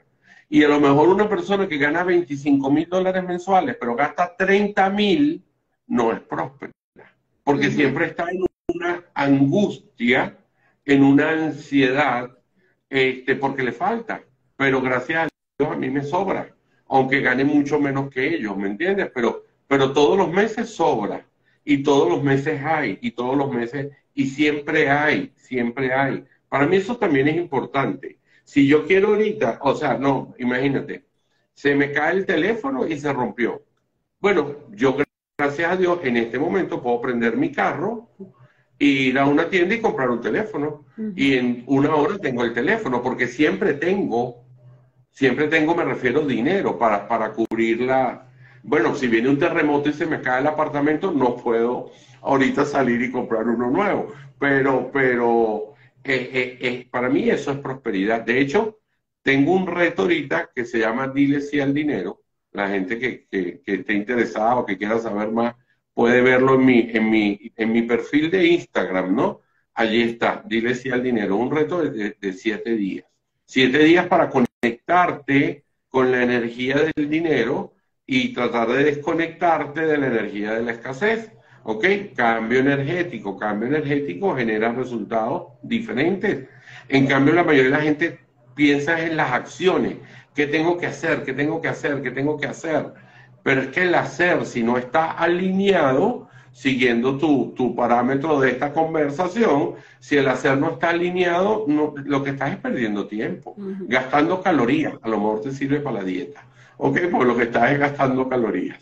Y a lo mejor una persona que gana veinticinco mil dólares mensuales, pero gasta treinta mil, no es próspera. Porque Ujú. siempre está en una angustia, en una ansiedad, este, porque le falta. Pero gracias a Dios a mí me sobra, aunque gane mucho menos que ellos, ¿me entiendes? Pero, pero todos los meses sobra, y todos los meses hay, y todos los meses, y siempre hay, siempre hay. Para mí eso también es importante. Si yo quiero ahorita, o sea, no, imagínate, se me cae el teléfono y se rompió. Bueno, yo gracias a Dios en este momento puedo prender mi carro, ir a una tienda y comprar un teléfono. Ujú. Y en una hora tengo el teléfono, porque siempre tengo, siempre tengo, me refiero, dinero para, para cubrir la... Bueno, si viene un terremoto y se me cae el apartamento, no puedo ahorita salir y comprar uno nuevo. Pero, pero eh, eh, eh, para mí eso es prosperidad. De hecho, tengo un reto ahorita que se llama Dile sí al dinero. La gente que, que, que esté interesada o que quiera saber más puede verlo en mi, en mi, en mi perfil de Instagram, ¿no? Allí está, Dile sí al dinero. Un reto de, de, de siete días. Siete días para conectarte con la energía del dinero y tratar de desconectarte de la energía de la escasez. ¿Ok? Cambio energético. Cambio energético genera resultados diferentes. En cambio, la mayoría de la gente piensa en las acciones. ¿Qué tengo que hacer? ¿Qué tengo que hacer? ¿Qué tengo que hacer? Pero es que el hacer, si no está alineado, siguiendo tu, tu parámetro de esta conversación, si el hacer no está alineado, no, lo que estás es perdiendo tiempo, Ujú. gastando calorías. A lo mejor te sirve para la dieta. ¿Ok? Porque lo que estás es gastando calorías.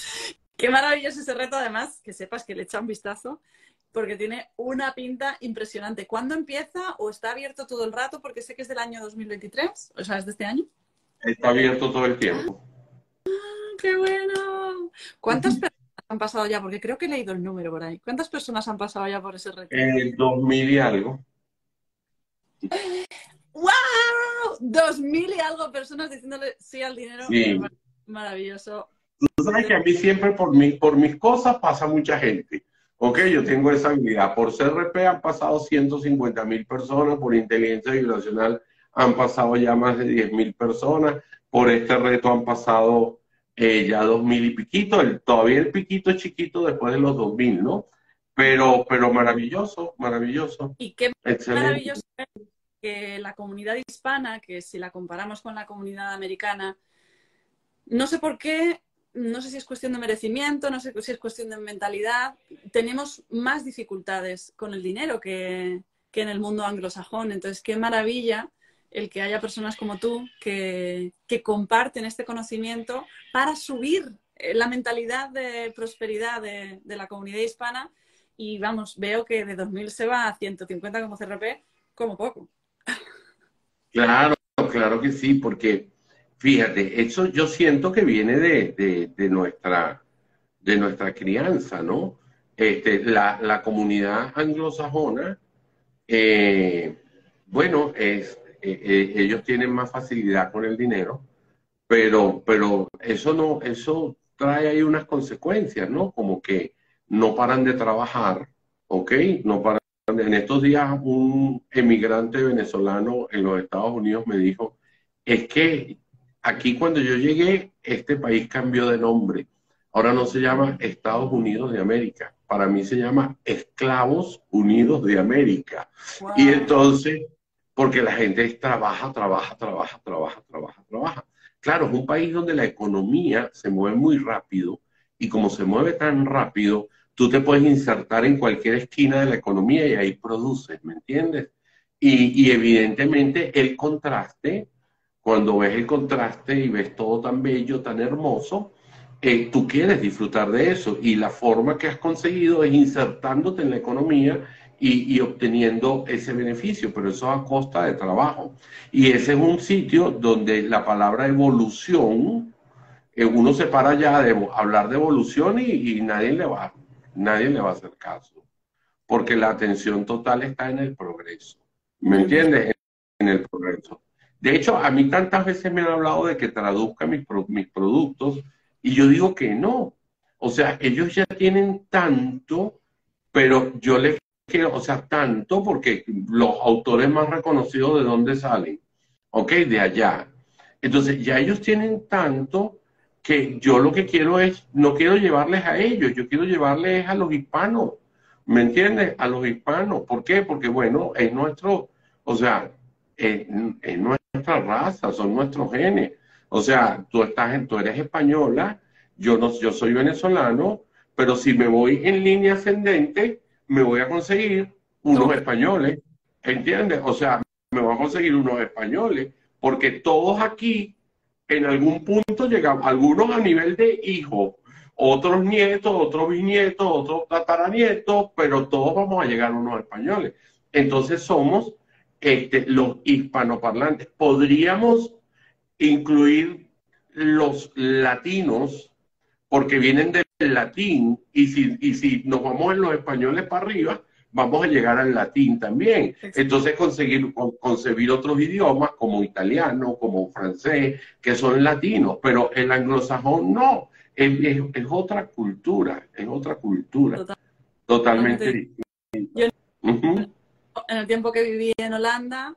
Qué maravilloso ese reto, además, que sepas que le echa un vistazo, porque tiene una pinta impresionante. ¿Cuándo empieza o está abierto todo el rato? Porque sé que es del año dos mil veintitrés, o sea, es de este año. Está abierto todo el ¡Ah, tiempo. qué bueno! ¿Cuántas personas han pasado ya? Porque creo que he leído el número por ahí. ¿Cuántas personas han pasado ya por ese reto? Eh, dos mil y algo. ¡Wow! Dos mil y algo personas diciéndole sí al dinero. Me Sí. parece maravilloso. Tú sabes que a mí siempre por, mi, por mis cosas pasa mucha gente. Ok, yo tengo esa habilidad. Por C R P han pasado ciento cincuenta mil personas, por inteligencia vibracional han pasado ya más de diez mil personas, por este reto han pasado eh, ya dos mil y piquito, el, todavía el piquito es chiquito después de los dos mil, ¿no? Pero, pero maravilloso, maravilloso, Y qué excelente. maravilloso que la comunidad hispana, que si la comparamos con la comunidad americana, no sé por qué, no sé si es cuestión de merecimiento, no sé si es cuestión de mentalidad, tenemos más dificultades con el dinero que, que en el mundo anglosajón. Entonces, qué maravilla el que haya personas como tú que, que comparten este conocimiento para subir la mentalidad de prosperidad de, de la comunidad hispana. Y vamos, veo que de dos mil se va a ciento cincuenta como C R P, como poco. Claro, claro que sí, porque fíjate, eso yo siento que viene de, de, de nuestra, de nuestra crianza, ¿no? Este, la, la comunidad anglosajona, eh, bueno, es, eh, eh, ellos tienen más facilidad con el dinero, pero, pero eso no, eso trae ahí unas consecuencias, ¿no? Como que no paran de trabajar, ¿ok? No paran. En estos días un emigrante venezolano en los Estados Unidos me dijo, es que aquí cuando yo llegué, este país cambió de nombre. Ahora no se llama Estados Unidos de América, para mí se llama Esclavos Unidos de América. Y Wow. entonces, porque la gente trabaja, trabaja, trabaja, trabaja, trabaja, trabaja. Claro, es un país donde la economía se mueve muy rápido y como se mueve tan rápido, tú te puedes insertar en cualquier esquina de la economía y ahí produces, ¿me entiendes? Y, y evidentemente el contraste, cuando ves el contraste y ves todo tan bello, tan hermoso, eh, tú quieres disfrutar de eso y la forma que has conseguido es insertándote en la economía y, y obteniendo ese beneficio, pero eso a costa de trabajo. Y ese es un sitio donde la palabra evolución, eh, uno se para ya de hablar de evolución y, y nadie le va, nadie le va a hacer caso, porque la atención total está en el progreso, ¿me Ujú. entiendes? En el progreso. De hecho, a mí tantas veces me han hablado de que traduzca mis, pro, mis productos y yo digo que no. O sea, ellos ya tienen tanto, pero yo les quiero, o sea, tanto porque los autores más reconocidos de dónde salen, ok, de allá. Entonces ya ellos tienen tanto que yo lo que quiero es, no quiero llevarles a ellos, yo quiero llevarles a los hispanos, ¿me entiendes? A los hispanos. ¿Por qué? Porque bueno, es nuestro, o sea, es, es nuestra raza, son nuestros genes. O sea, tú estás en, tú eres española, yo no, yo soy venezolano, pero si me voy en línea ascendente, me voy a conseguir unos españoles, ¿entiendes? O sea, me voy a conseguir unos españoles, porque todos aquí en algún punto llegamos, algunos a nivel de hijo, otros nietos, otros bisnietos, otros tataranietos, pero todos vamos a llegar a unos españoles. Entonces somos este, los hispanoparlantes. Podríamos incluir los latinos, porque vienen del latín, y si, y si nos vamos en los españoles para arriba, vamos a llegar al latín también. Entonces conseguir, concebir otros idiomas como italiano, como francés, que son latinos, pero el anglosajón no, es, es, es otra cultura, es otra cultura, Total, totalmente distinta. Yo, uh-huh. En el tiempo que viví en Holanda,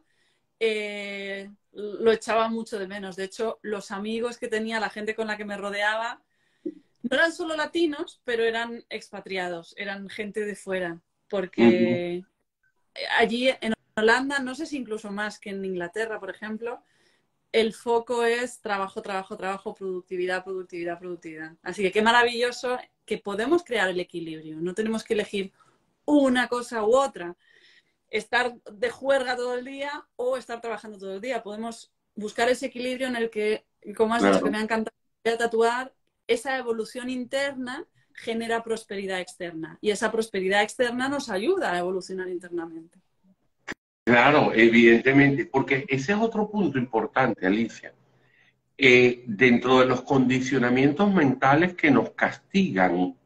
eh, lo echaba mucho de menos. De hecho, los amigos que tenía, la gente con la que me rodeaba, no eran solo latinos, pero eran expatriados, eran gente de fuera. Porque uh-huh. allí en Holanda, no sé si incluso más que en Inglaterra, por ejemplo, el foco es trabajo, trabajo, trabajo, productividad, productividad, productividad. Así que qué maravilloso que podemos crear el equilibrio. No tenemos que elegir una cosa u otra. Estar de juerga todo el día o estar trabajando todo el día. Podemos buscar ese equilibrio en el que, como has claro. dicho, que me ha encantado tatuar, esa evolución interna genera prosperidad externa. Y esa prosperidad externa nos ayuda a evolucionar internamente. Claro, evidentemente, porque ese es otro punto importante, Alicia. Eh, dentro de los condicionamientos mentales que nos castigan,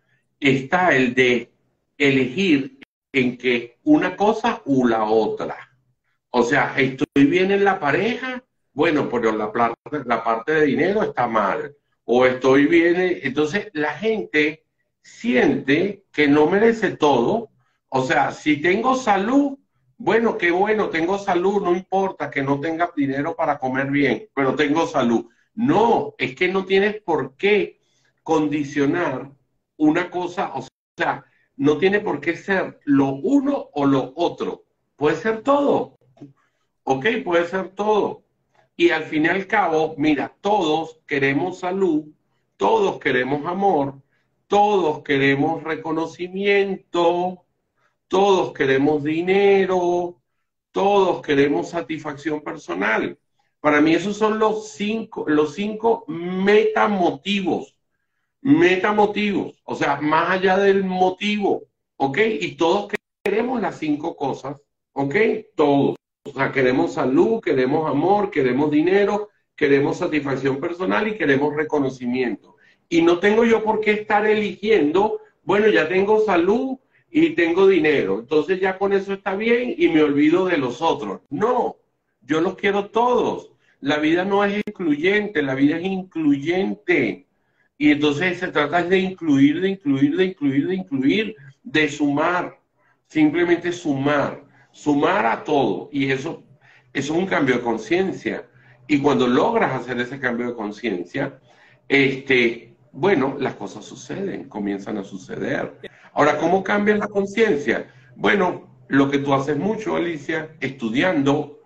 está el de elegir en que una cosa u la otra. O sea, estoy bien en la pareja, bueno, pero la parte, la parte de dinero está mal. O estoy bien, entonces la gente siente que no merece todo. O sea, si tengo salud, bueno, qué bueno, tengo salud, no importa que no tenga dinero para comer bien, pero tengo salud. No, es que no tienes por qué condicionar una cosa, o sea, no tiene por qué ser lo uno o lo otro. Puede ser todo, ¿ok? Puede ser todo. Y al fin y al cabo, mira, todos queremos salud, todos queremos amor, todos queremos reconocimiento, todos queremos dinero, todos queremos satisfacción personal. Para mí esos son los cinco, los cinco metamotivos, metamotivos, o sea, más allá del motivo, ¿ok? Y todos queremos las cinco cosas, ¿ok? Todos. O sea, queremos salud, queremos amor, queremos dinero, queremos satisfacción personal y queremos reconocimiento. Y no tengo yo por qué estar eligiendo, bueno, ya tengo salud y tengo dinero, entonces ya con eso está bien y me olvido de los otros. No, yo los quiero todos. La vida no es excluyente, la vida es incluyente. Y entonces se trata de incluir, de incluir, de incluir, de incluir, de sumar, simplemente sumar. Sumar a todo, y eso, eso es un cambio de conciencia. Y cuando logras hacer ese cambio de conciencia, este, bueno, las cosas suceden, comienzan a suceder. Ahora, ¿cómo cambia la conciencia? Bueno, lo que tú haces mucho, Alicia, estudiando,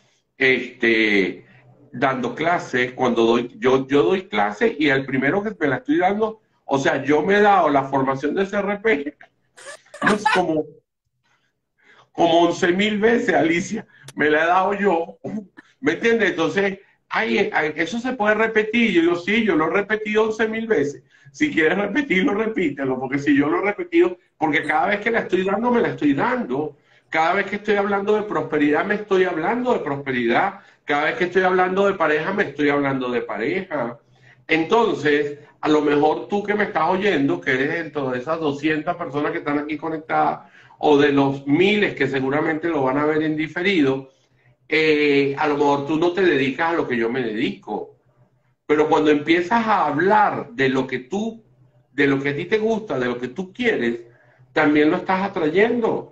este, dando clases. Cuando doy, yo, yo doy clases y el primero que me la estoy dando, o sea, yo me he dado la formación de C R P, no es como... como once mil veces, Alicia, me la he dado yo, ¿me entiendes? Entonces, ay, ay, eso se puede repetir. Yo digo, sí, yo lo he repetido once mil veces. Si quieres repetirlo, repítelo, porque si yo lo he repetido, porque cada vez que la estoy dando, me la estoy dando. Cada vez que estoy hablando de prosperidad, me estoy hablando de prosperidad. Cada vez que estoy hablando de pareja, me estoy hablando de pareja. Entonces, a lo mejor tú que me estás oyendo, que eres dentro de esas doscientas personas que están aquí conectadas, o de los miles que seguramente lo van a ver en diferido, eh, a lo mejor tú no te dedicas a lo que yo me dedico. Pero cuando empiezas a hablar de lo que tú, de lo que a ti te gusta, de lo que tú quieres, también lo estás atrayendo.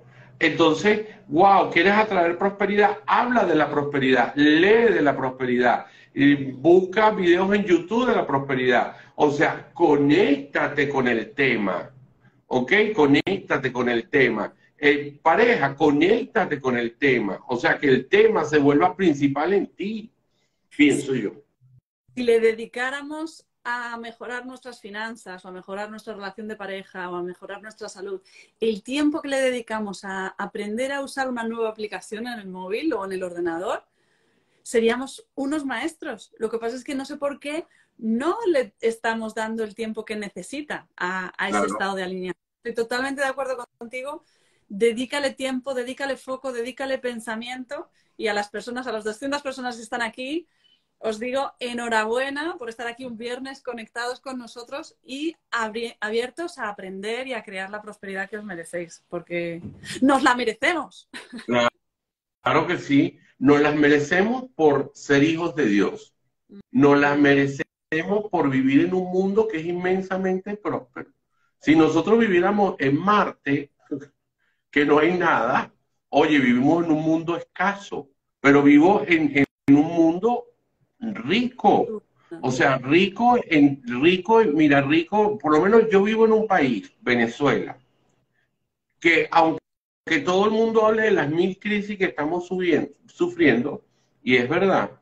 Entonces, wow, ¿quieres atraer prosperidad? Habla de la prosperidad, lee de la prosperidad, y busca videos en YouTube de la prosperidad. O sea, conéctate con el tema, ¿ok? Conéctate con el tema. Eh, pareja, conéctate con el tema. O sea, que el tema se vuelva principal en ti, pienso yo. Si le dedicáramos a mejorar nuestras finanzas o a mejorar nuestra relación de pareja o a mejorar nuestra salud, el tiempo que le dedicamos a aprender a usar una nueva aplicación en el móvil o en el ordenador, seríamos unos maestros. Lo que pasa es que no sé por qué no le estamos dando el tiempo que necesita a, a ese Claro. estado de alineación. Estoy totalmente de acuerdo contigo. Dedícale tiempo, dedícale foco, dedícale pensamiento, y a las personas, a las doscientas personas que están aquí, os digo enhorabuena por estar aquí un viernes conectados con nosotros y abiertos a aprender y a crear la prosperidad que os merecéis, porque nos la merecemos. Claro, claro que sí, nos las merecemos por ser hijos de Dios. Nos las merecemos por vivir en un mundo que es inmensamente próspero. Si nosotros viviéramos en Marte, que no hay nada, oye, vivimos en un mundo escaso, pero vivo en, en un mundo rico. O sea, rico, en, rico, mira, rico, por lo menos yo vivo en un país, Venezuela, que aunque todo el mundo hable de las mil crisis que estamos subiendo, sufriendo, y es verdad,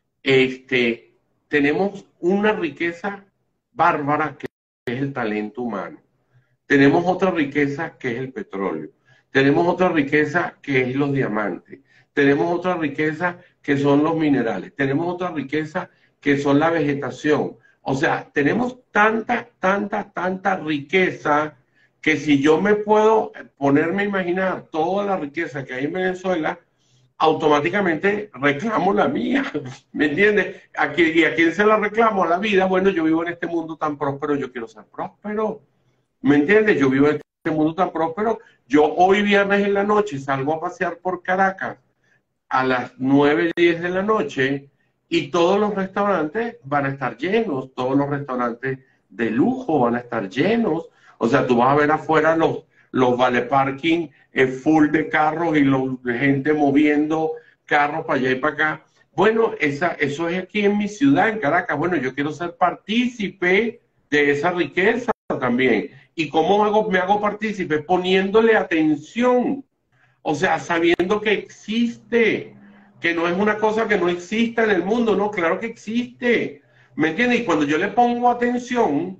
este, tenemos una riqueza bárbara que es el talento humano. Tenemos otra riqueza que es el petróleo. Tenemos otra riqueza que es los diamantes. Tenemos otra riqueza que son los minerales. Tenemos otra riqueza que son la vegetación. O sea, tenemos tanta, tanta, tanta riqueza que si yo me puedo ponerme a imaginar toda la riqueza que hay en Venezuela, automáticamente reclamo la mía, ¿me entiendes? ¿A quién, ¿Y a quién se la reclamo? A la vida. Bueno, yo vivo en este mundo tan próspero, yo quiero ser próspero, ¿me entiendes? Yo vivo en este mundo tan próspero. Yo hoy viernes en la noche salgo a pasear por Caracas a las nueve, diez de la noche y todos los restaurantes van a estar llenos, todos los restaurantes de lujo van a estar llenos. O sea, tú vas a ver afuera los, los vale parking eh, full de carros y los, de gente moviendo carros para allá y para acá. Bueno, esa, eso es aquí en mi ciudad, en Caracas. Bueno, yo quiero ser partícipe de esa riqueza también. ¿Y cómo hago, me hago partícipe? Poniéndole atención. O sea, sabiendo que existe, que no es una cosa que no exista en el mundo, no, claro que existe. ¿Me entiendes? Y cuando yo le pongo atención,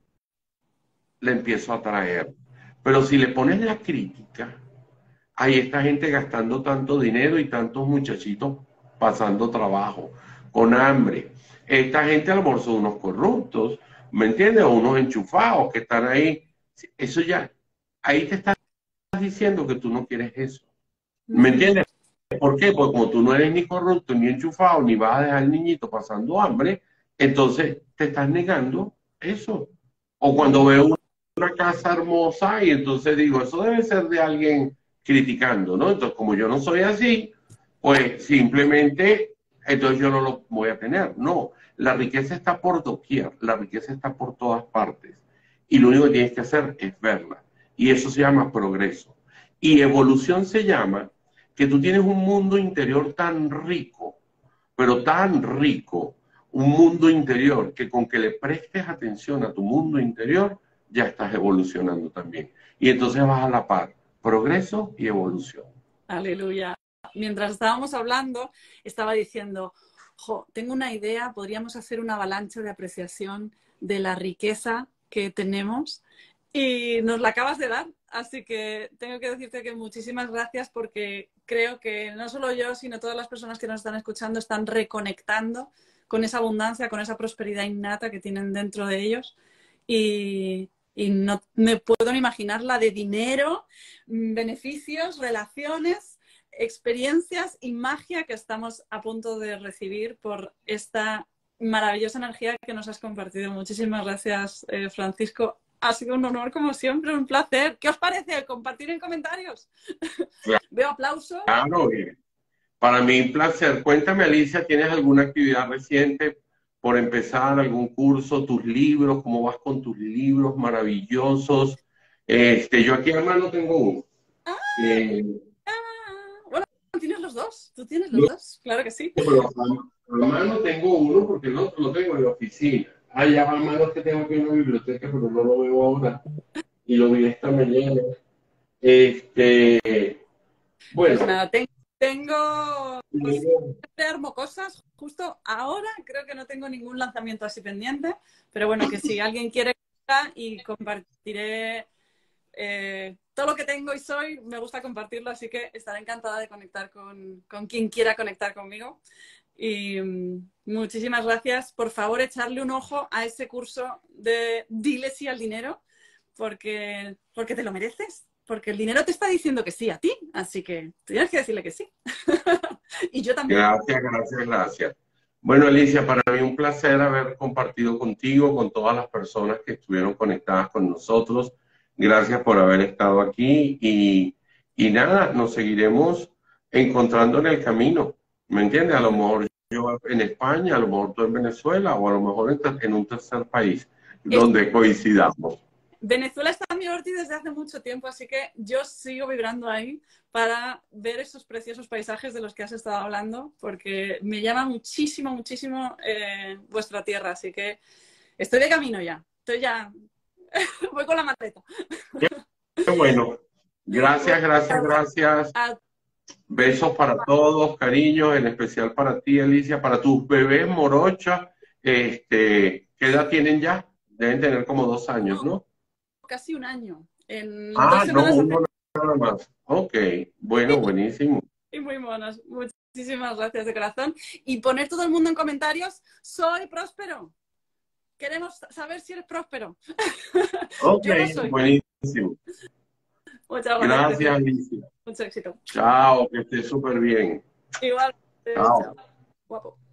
le empiezo a atraer. Pero si le pones la crítica, hay esta gente gastando tanto dinero y tantos muchachitos pasando trabajo, con hambre. Esta gente a lo mejor son unos corruptos, ¿me entiendes? O unos enchufados que están ahí. Eso ya, ahí te estás diciendo que tú no quieres eso. ¿Me entiendes? ¿Por qué? Porque como tú no eres ni corrupto, ni enchufado, ni vas a dejar al niñito pasando hambre, entonces te estás negando eso. O cuando veo una, una casa hermosa y entonces digo, eso debe ser de alguien criticando, ¿no? Entonces, como yo no soy así, pues simplemente, entonces yo no lo voy a tener. No, la riqueza está por doquier, la riqueza está por todas partes. Y lo único que tienes que hacer es verla. Y eso se llama progreso. Y evolución se llama que tú tienes un mundo interior tan rico, pero tan rico, un mundo interior que con que le prestes atención a tu mundo interior, ya estás evolucionando también. Y entonces vas a la par, progreso y evolución. Aleluya. Mientras estábamos hablando, estaba diciendo, jo, tengo una idea, podríamos hacer una avalancha de apreciación de la riqueza que tenemos y nos la acabas de dar. Así que tengo que decirte que muchísimas gracias porque creo que no solo yo, sino todas las personas que nos están escuchando están reconectando con esa abundancia, con esa prosperidad innata que tienen dentro de ellos. Y, y no me puedo ni imaginar la de dinero, beneficios, relaciones, experiencias y magia que estamos a punto de recibir por esta maravillosa energía que nos has compartido. Muchísimas gracias, eh, Francisco. Ha sido un honor, como siempre, un placer. ¿Qué os parece? Compartir en comentarios. Claro. Veo aplausos. Claro, bien. Para mí un placer. Cuéntame, Alicia, ¿tienes alguna actividad reciente por empezar, algún curso, tus libros? ¿Cómo vas con tus libros maravillosos? Este, yo aquí, hermano, tengo uno. Ah, Eh, Bueno, tienes los dos, tú tienes los no, dos, claro que sí. pero a, a mano tengo uno porque el otro lo tengo en la oficina. Ah, ya a mano que tengo aquí en la biblioteca, pero no lo veo ahora. Y lo vi esta mañana. Este, Pues bueno, nada, ten- tengo, pues luego, siempre armo cosas. Justo ahora creo que no tengo ningún lanzamiento así pendiente, pero bueno, que si alguien quiere y compartiré eh, todo lo que tengo y soy, me gusta compartirlo, así que estaré encantada de conectar con, con quien quiera conectar conmigo. Y um, muchísimas gracias. Por favor, echarle un ojo a ese curso de Dile sí al dinero, porque, porque te lo mereces, porque el dinero te está diciendo que sí a ti, así que tienes que decirle que sí. Y yo también. gracias, gracias, gracias. Bueno, Alicia, para mí un placer haber compartido contigo, con todas las personas que estuvieron conectadas con nosotros. Gracias por haber estado aquí y, y nada, nos seguiremos encontrando en el camino. ¿Me entiendes? A lo mejor yo en España, a lo mejor tú en Venezuela o a lo mejor en, ter- en un tercer país donde coincidamos. Venezuela está en mi Orti desde hace mucho tiempo, así que yo sigo vibrando ahí para ver esos preciosos paisajes de los que has estado hablando, porque me llama muchísimo, muchísimo eh, vuestra tierra, así que estoy de camino ya, estoy ya, voy con la maleta. Qué bueno. Pues, Gracias, gracias, gracias. a- Besos para todos, cariños, en especial para ti, Alicia, para tus bebés morocha. Este, ¿qué edad tienen ya? Deben tener como dos años, no, ¿no? casi un año. En dos Ah, no, semanas hace uno nada más. Ok, bueno, buenísimo. y muy monos. Muchísimas gracias de corazón. Y poner todo el mundo en comentarios, soy próspero. Queremos saber si eres próspero. Ok, Yo lo soy. buenísimo. Muchas gracias, Gracias, precioso. Alicia. Mucho éxito. Chao, que estés súper bien. Igual. Chao. Chao. Guapo.